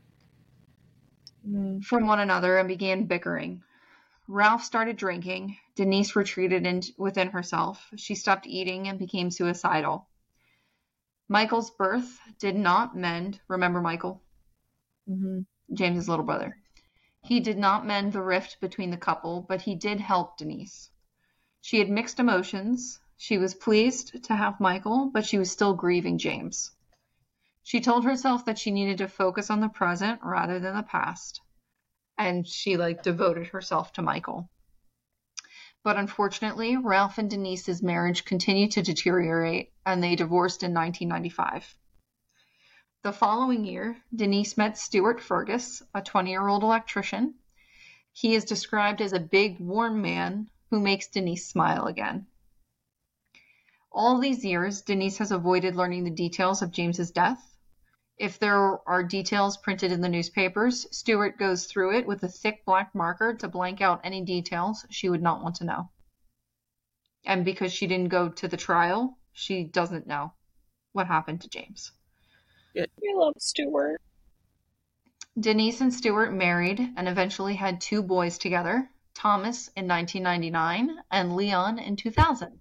Mm. from one another and began bickering. Ralph started drinking. Denise retreated in, within herself. She stopped eating and became suicidal. Michael's birth did not mend. Remember Michael? Mm-hmm. James's little brother. He did not mend the rift between the couple, but he did help Denise. She had mixed emotions. She was pleased to have Michael, but she was still grieving James. She told herself that she needed to focus on the present rather than the past. And she like devoted herself to Michael. But unfortunately, Ralph and Denise's marriage continued to deteriorate, and they divorced in nineteen ninety-five. The following year, Denise met Stuart Fergus, a twenty-year-old electrician. He is described as a big, warm man who makes Denise smile again. All these years, Denise has avoided learning the details of James's death. If there are details printed in the newspapers, Stuart goes through it with a thick black marker to blank out any details she would not want to know. And because she didn't go to the trial, she doesn't know what happened to James. I love Stuart. Denise and Stuart married and eventually had two boys together, Thomas in nineteen ninety-nine and Leon in two thousand.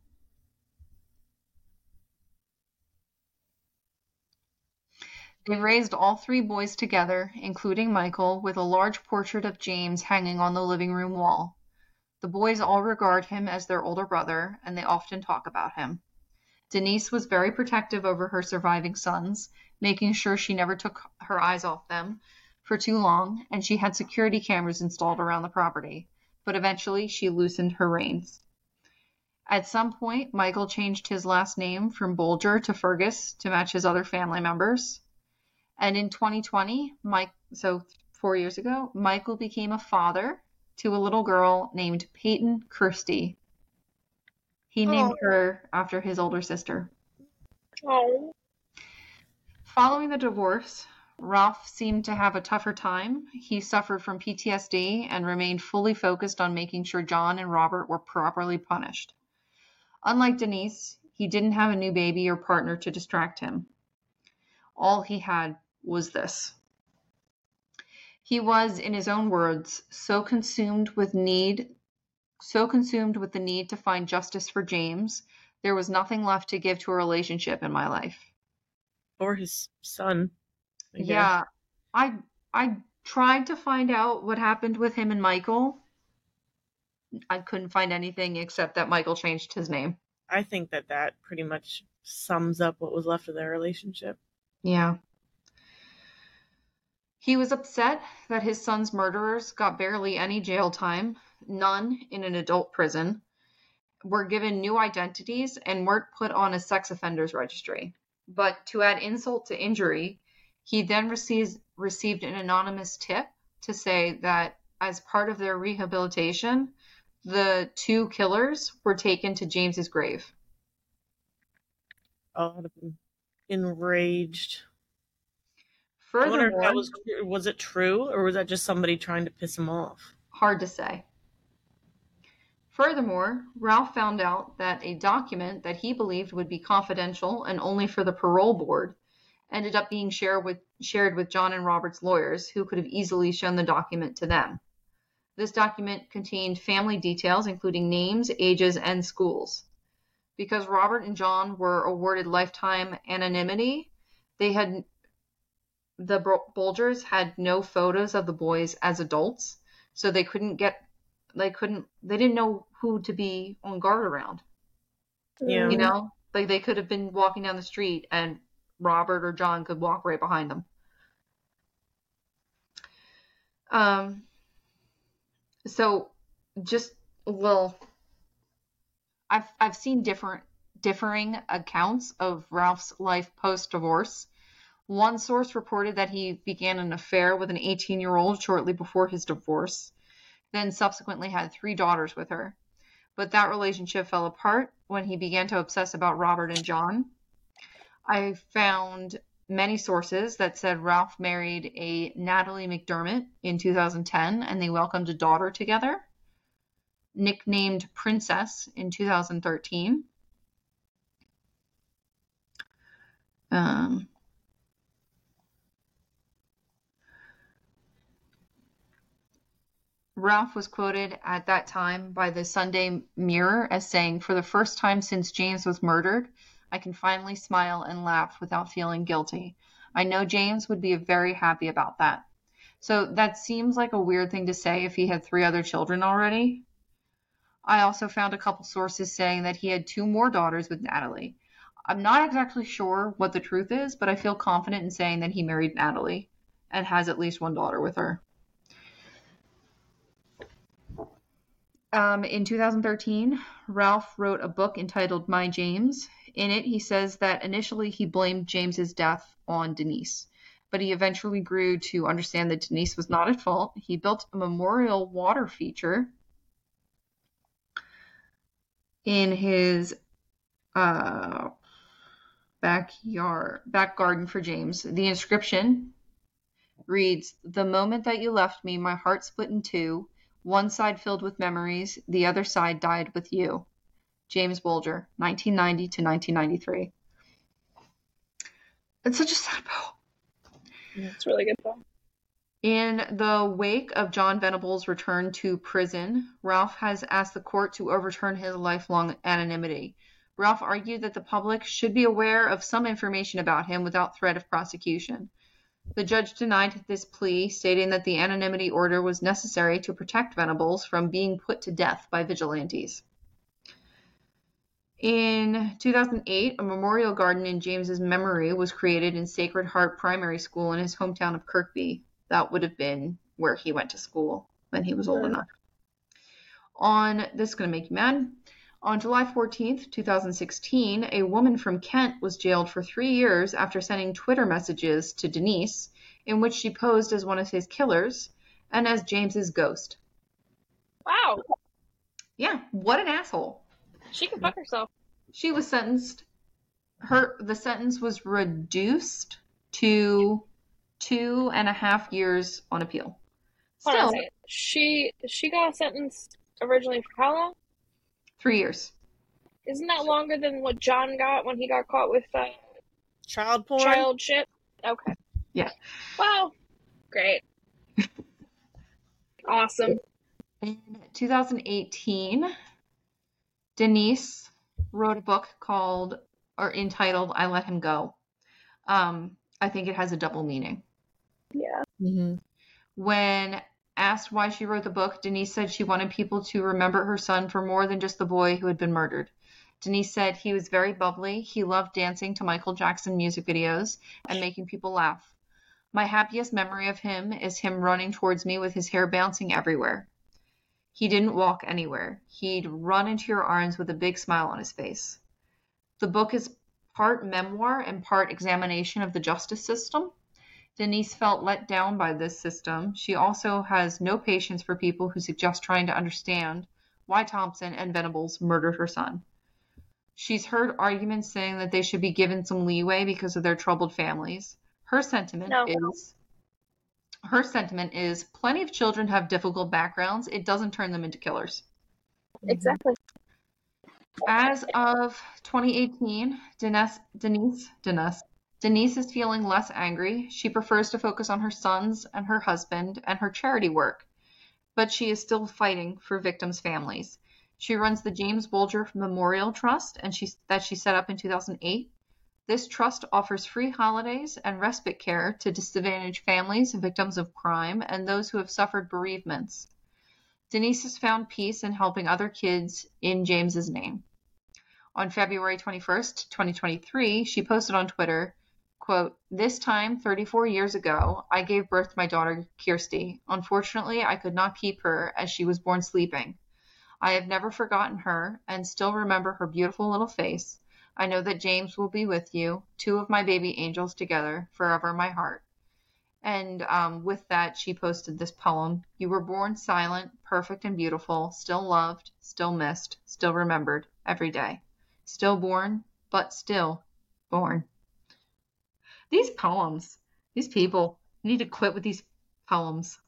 They raised all three boys together, including Michael, with a large portrait of James hanging on the living room wall. The boys all regard him as their older brother, and they often talk about him. Denise was very protective over her surviving sons, making sure she never took her eyes off them for too long, and she had security cameras installed around the property. But eventually, she loosened her reins. At some point, Michael changed his last name from Bolger to Fergus to match his other family members. And in twenty twenty, Mike, so four years ago, Michael became a father to a little girl named Peyton Kirsty. He named Oh. her after his older sister. Oh. Following the divorce, Ralph seemed to have a tougher time. He suffered from P T S D and remained fully focused on making sure John and Robert were properly punished. Unlike Denise, he didn't have a new baby or partner to distract him. All he had was this. He was, in his own words, so consumed with need, so consumed with the need to find justice for James, there was nothing left to give to a relationship in my life. Or his son. I guess. Yeah, I I tried to find out what happened with him and Michael. I couldn't find anything except that Michael changed his name. I think that that pretty much sums up what was left of their relationship. Yeah. He was upset that his son's murderers got barely any jail time, none in an adult prison, were given new identities, and weren't put on a sex offenders registry. But to add insult to injury, he then receives, received an anonymous tip to say that as part of their rehabilitation, the two killers were taken to James's grave. Oh, I'd have been enraged. I wonder if Furthermore, that was was it true, or was that just somebody trying to piss him off? hard to say. Furthermore, Ralph found out that a document that he believed would be confidential and only for the parole board ended up being shared with, shared with John and Robert's lawyers, who could have easily shown the document to them. This document contained family details, including names, ages, and schools. Because Robert and John were awarded lifetime anonymity, they had the Bulgers had no photos of the boys as adults, so they couldn't get they couldn't they didn't know who to be on guard around. Yeah. You know, like they could have been walking down the street and Robert or John could walk right behind them. Um so just well I've I've seen different differing accounts of Ralph's life post-divorce. One source reported that he began an affair with an eighteen-year-old shortly before his divorce, then subsequently had three daughters with her. But that relationship fell apart when he began to obsess about Robert and John. I found many sources that said Ralph married a Natalie McDermott in two thousand ten, and they welcomed a daughter together, nicknamed Princess, in two thousand thirteen. Um... Ralph was quoted at that time by the Sunday Mirror as saying, "For the first time since James was murdered, I can finally smile and laugh without feeling guilty. I know James would be very happy about that." So that seems like a weird thing to say if he had three other children already. I also found a couple sources saying that he had two more daughters with Natalie. I'm not exactly sure what the truth is, but I feel confident in saying that he married Natalie and has at least one daughter with her. Um, in two thousand thirteen, Ralph wrote a book entitled My James. In it, he says that initially he blamed James's death on Denise, but he eventually grew to understand that Denise was not at fault. He built a memorial water feature in his uh, backyard, back garden for James. The inscription reads, "The moment that you left me, my heart split in two. One side filled with memories, the other side died with you. James Bulger, nineteen ninety to nineteen ninety-three. It's such a sad poem. Yeah, it's a really good poem. In the wake of John Venable's return to prison, Ralph has asked the court to overturn his lifelong anonymity. Ralph argued that the public should be aware of some information about him without threat of prosecution. The judge denied this plea, stating that the anonymity order was necessary to protect Venables from being put to death by vigilantes. In two thousand eight, a memorial garden in James's memory was created in Sacred Heart Primary School in his hometown of Kirkby. That would have been where he went to school when he was old enough. On this is going to make you mad. On July fourteenth, two thousand sixteen, a woman from Kent was jailed for three years after sending Twitter messages to Denise in which she posed as one of his killers and as James's ghost. Wow. Yeah, what an asshole. She can fuck herself. She was sentenced. Her the sentence was reduced to two and a half years on appeal. Hold on a Still, second. She she got sentenced originally for how long? three years. Isn't that longer than what John got when he got caught with uh, Child porn? child shit? Okay. Yeah. Wow. Great. Awesome. In two thousand eighteen, Denise wrote a book called or entitled I Let Him Go. Um, I think it has a double meaning. Yeah. Mm-hmm. When asked why she wrote the book, Denise said she wanted people to remember her son for more than just the boy who had been murdered. Denise said he was very bubbly. He loved dancing to Michael Jackson music videos and making people laugh. My happiest memory of him is him running towards me with his hair bouncing everywhere. He didn't walk anywhere. He'd run into your arms with a big smile on his face. The book is part memoir and part examination of the justice system. Denise felt let down by this system. She also has no patience for people who suggest trying to understand why Thompson and Venables murdered her son. She's heard arguments saying that they should be given some leeway because of their troubled families. Her sentiment No. is her sentiment is plenty of children have difficult backgrounds. It doesn't turn them into killers. Exactly. As of twenty eighteen, Denise, Denise, Denise, Denise is feeling less angry. She prefers to focus on her sons and her husband and her charity work, but she is still fighting for victims' families. She runs the James Bulger Memorial Trust and she, that she set up in two thousand eight. This trust offers free holidays and respite care to disadvantaged families, victims of crime, and those who have suffered bereavements. Denise has found peace in helping other kids in James's name. On February twenty-first, twenty twenty-three, she posted on Twitter, quote, "This time, thirty-four years ago, I gave birth to my daughter, Kirsty. Unfortunately, I could not keep her as she was born sleeping. I have never forgotten her and still remember her beautiful little face. I know that James will be with you, two of my baby angels together, forever in my heart." And um, with that, she posted this poem. "You were born silent, perfect and beautiful, still loved, still missed, still remembered, every day. Still born, but still born." These poems, these people need to quit with these poems.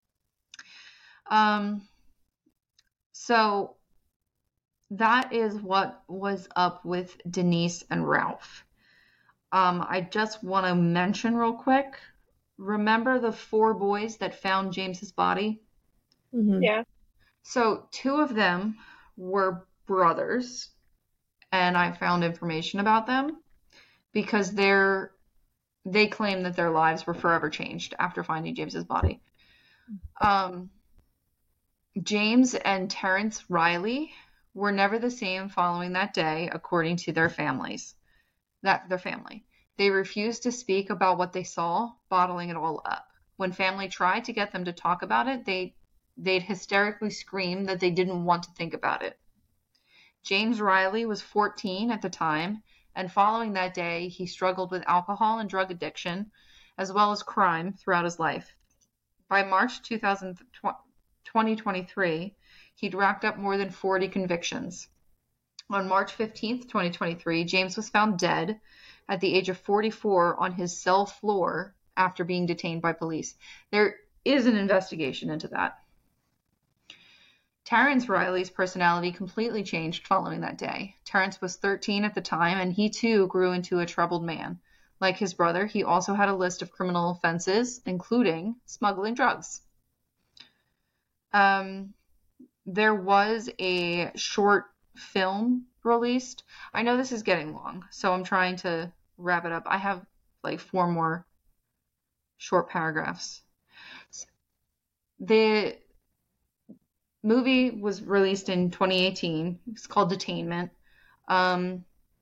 Um, so that is what was up with Denise and Ralph. Um, I just want to mention real quick. Remember the four boys that found James's body? Mhm. Yeah. So two of them were brothers, and I found information about them because they're they claim that their lives were forever changed after finding James's body. Um, James and Terrence Riley were never the same following that day, according to their families. That their family. They refused to speak about what they saw, bottling it all up. When family tried to get them to talk about it, they they'd hysterically scream that they didn't want to think about it. James Riley was fourteen at the time, and following that day, he struggled with alcohol and drug addiction, as well as crime throughout his life. By March twenty twenty-three, he'd racked up more than forty convictions. On March fifteenth, twenty twenty-three, James was found dead at the age of forty-four on his cell floor after being detained by police. There is an investigation into that. Terrence Riley's personality completely changed following that day. Terrence was thirteen at the time, and he too grew into a troubled man. Like his brother, he also had a list of criminal offenses, including smuggling drugs. Um, there was a short film released. I know this is getting long, so I'm trying to wrap it up. I have like four more short paragraphs. The movie was released in twenty eighteen. It's called Detainment. Um,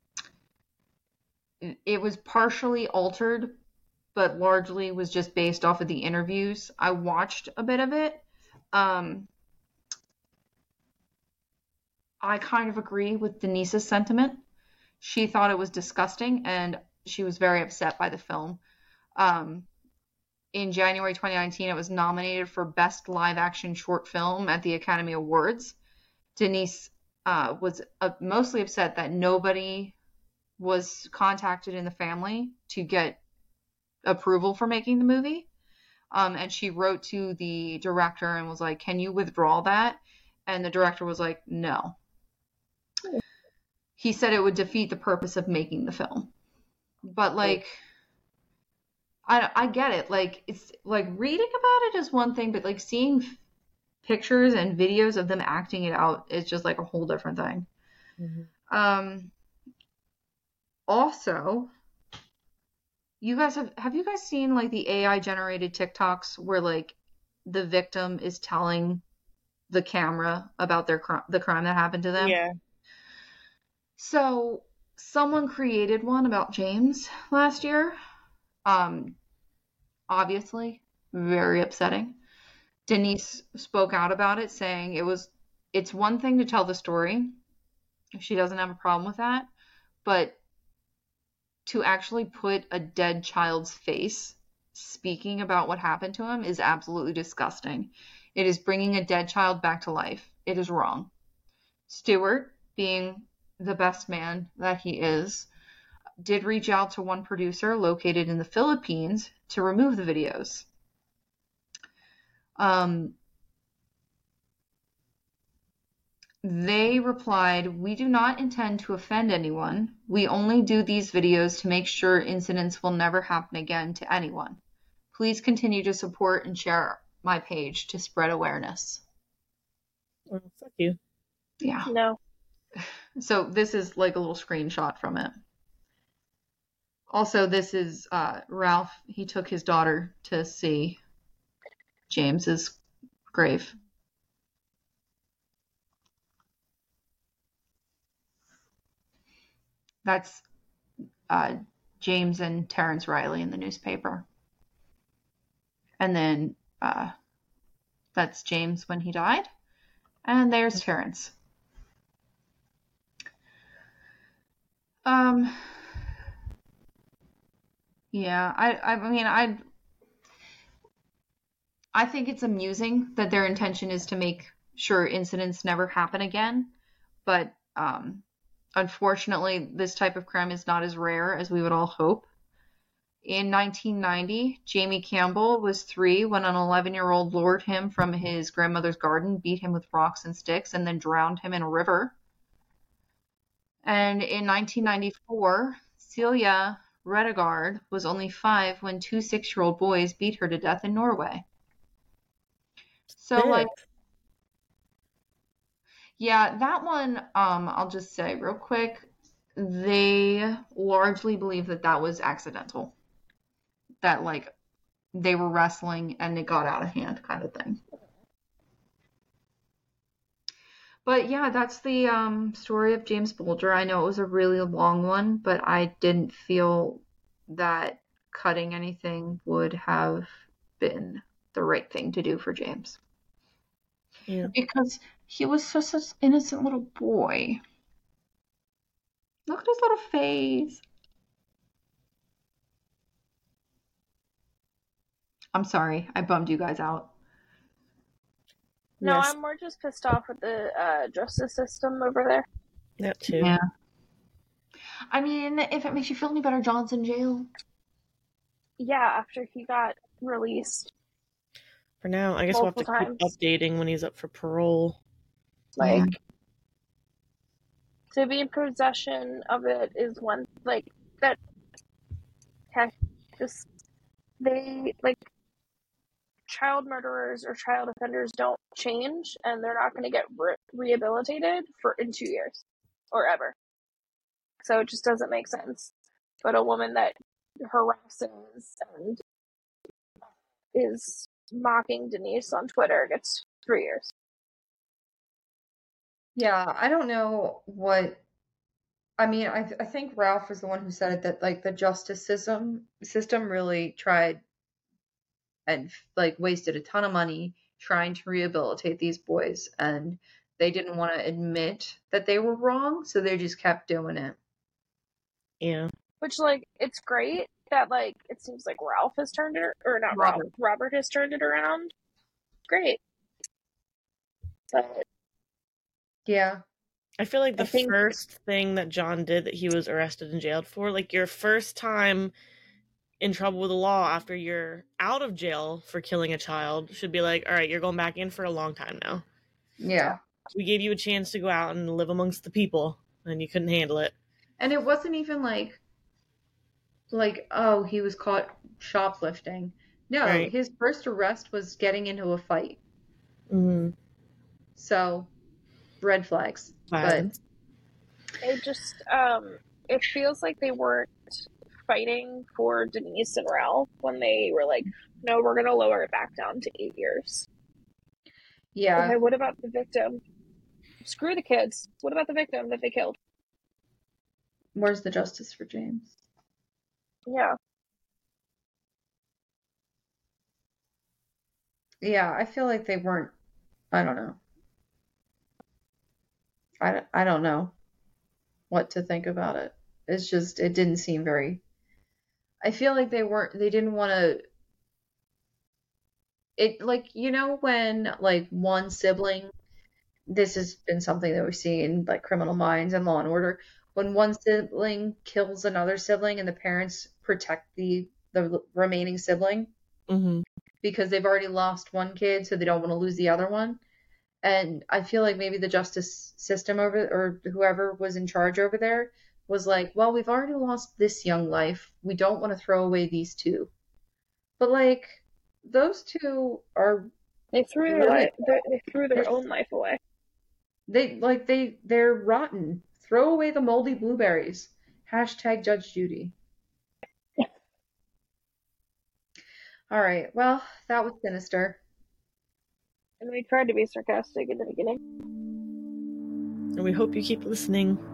it was partially altered, but largely was just based off of the interviews. I watched a bit of it. Um, I kind of agree with Denise's sentiment. She thought it was disgusting, and she was very upset by the film. Um, in January twenty nineteen, it was nominated for Best Live Action Short Film at the Academy Awards. Denise uh, was uh, mostly upset that nobody was contacted in the family to get approval for making the movie. Um, and she wrote to the director and was like, "Can you withdraw that?" And the director was like, "No." He said it would defeat the purpose of making the film. But like, I, I get it. Like, it's like reading about it is one thing, but like seeing f- pictures and videos of them acting it out is just like a whole different thing. Mm-hmm. Um, also, you guys have, have you guys seen like the A I generated TikToks where like the victim is telling the camera about their cr- the crime that happened to them? Yeah. So someone created one about James last year. Um, obviously, very upsetting. Denise spoke out about it, saying it was, it's one thing to tell the story. She doesn't have a problem with that. But to actually put a dead child's face speaking about what happened to him is absolutely disgusting. It is bringing a dead child back to life. It is wrong. Stewart, being the best man that he is, did reach out to one producer located in the Philippines to remove the videos. Um, They replied, "We do not intend to offend anyone. We only do these videos to make sure incidents will never happen again to anyone. Please continue to support and share my page to spread awareness." Well, fuck you. Yeah. No. So this is like a little screenshot from it. Also, this is uh, Ralph. He took his daughter to see James's grave. That's uh, James and Terrence Riley in the newspaper. And then uh, that's James when he died. And there's Terrence. Um. Yeah, I. I mean, I. I think it's amusing that their intention is to make sure incidents never happen again, but um, unfortunately, this type of crime is not as rare as we would all hope. In nineteen ninety, Jamie Campbell was three when an eleven-year-old lured him from his grandmother's garden, beat him with rocks and sticks, and then drowned him in a river. And in nineteen ninety-four, Celia Redegard was only five when two six-year-old boys beat her to death in Norway. So, Sick. like, yeah, that one, um, I'll just say real quick, they largely believe that that was accidental. That, like, they were wrestling and it got out of hand kind of thing. But yeah, that's the um, story of James Bulger. I know it was a really long one, but I didn't feel that cutting anything would have been the right thing to do for James. Yeah. Because he was such an innocent little boy. Look at his little face. I'm sorry, I bummed you guys out. No, Yes. I'm more just pissed off with the uh, justice system over there. That too. Yeah. I mean, if it makes you feel any better, John's in jail. Yeah, after he got released. For now, I guess we'll have to Multiple keep times. updating when he's up for parole. Like, Yeah. to be in possession of it is one, like, that, heck, just, they, like, child murderers or child offenders don't change, and they're not going to get re- rehabilitated for in two years or ever. So it just doesn't make sense. But a woman that harasses and is mocking Denise on Twitter gets three years. Yeah, I don't know what. I mean, I th- I think Ralph was the one who said it, that like the justice system system really tried and like wasted a ton of money trying to rehabilitate these boys, and they didn't want to admit that they were wrong, so they just kept doing it. Yeah. Which, like, it's great that, like, it seems like Ralph has turned it, or not Ralph, Robert. Robert has turned it around. Great. But Yeah. I feel like the I think- first thing that John did that he was arrested and jailed for, like your first time in trouble with the law after you're out of jail for killing a child, should be like, all right, you're going back in for a long time now. Yeah. We gave you a chance to go out and live amongst the people, and you couldn't handle it. And it wasn't even like, like, oh, he was caught shoplifting. No, Right. his first arrest was getting into a fight. Mm-hmm. So, red flags. Violence. it just, um, it feels like they weren't fighting for Denise and Ralph when they were like, no, we're going to lower it back down to eight years. But yeah, Okay, what about the victim? Screw the kids. What about the victim that they killed? where's the justice for James? Yeah. Yeah, I feel like they weren't. I don't know. I, don't- I don't know what to think about it. It's just, it didn't seem very. I feel like they weren't, they didn't want to. It, like, you know, when, like, one sibling, this has been something that we see in, like, Criminal Minds and Law and Order, when one sibling kills another sibling and the parents protect the, the remaining sibling Mm-hmm. because they've already lost one kid, so they don't want to lose the other one. And I feel like maybe the justice system over, or whoever was in charge over there, was like, well, we've already lost this young life. We don't want to throw away these two. But like, those two are They threw their really, life. They, they threw their they, own life away. they like they they're rotten. Throw away the moldy blueberries. Hashtag Judge Judy. All right. Well, that was sinister. And we tried to be sarcastic in the beginning. And we hope you keep listening.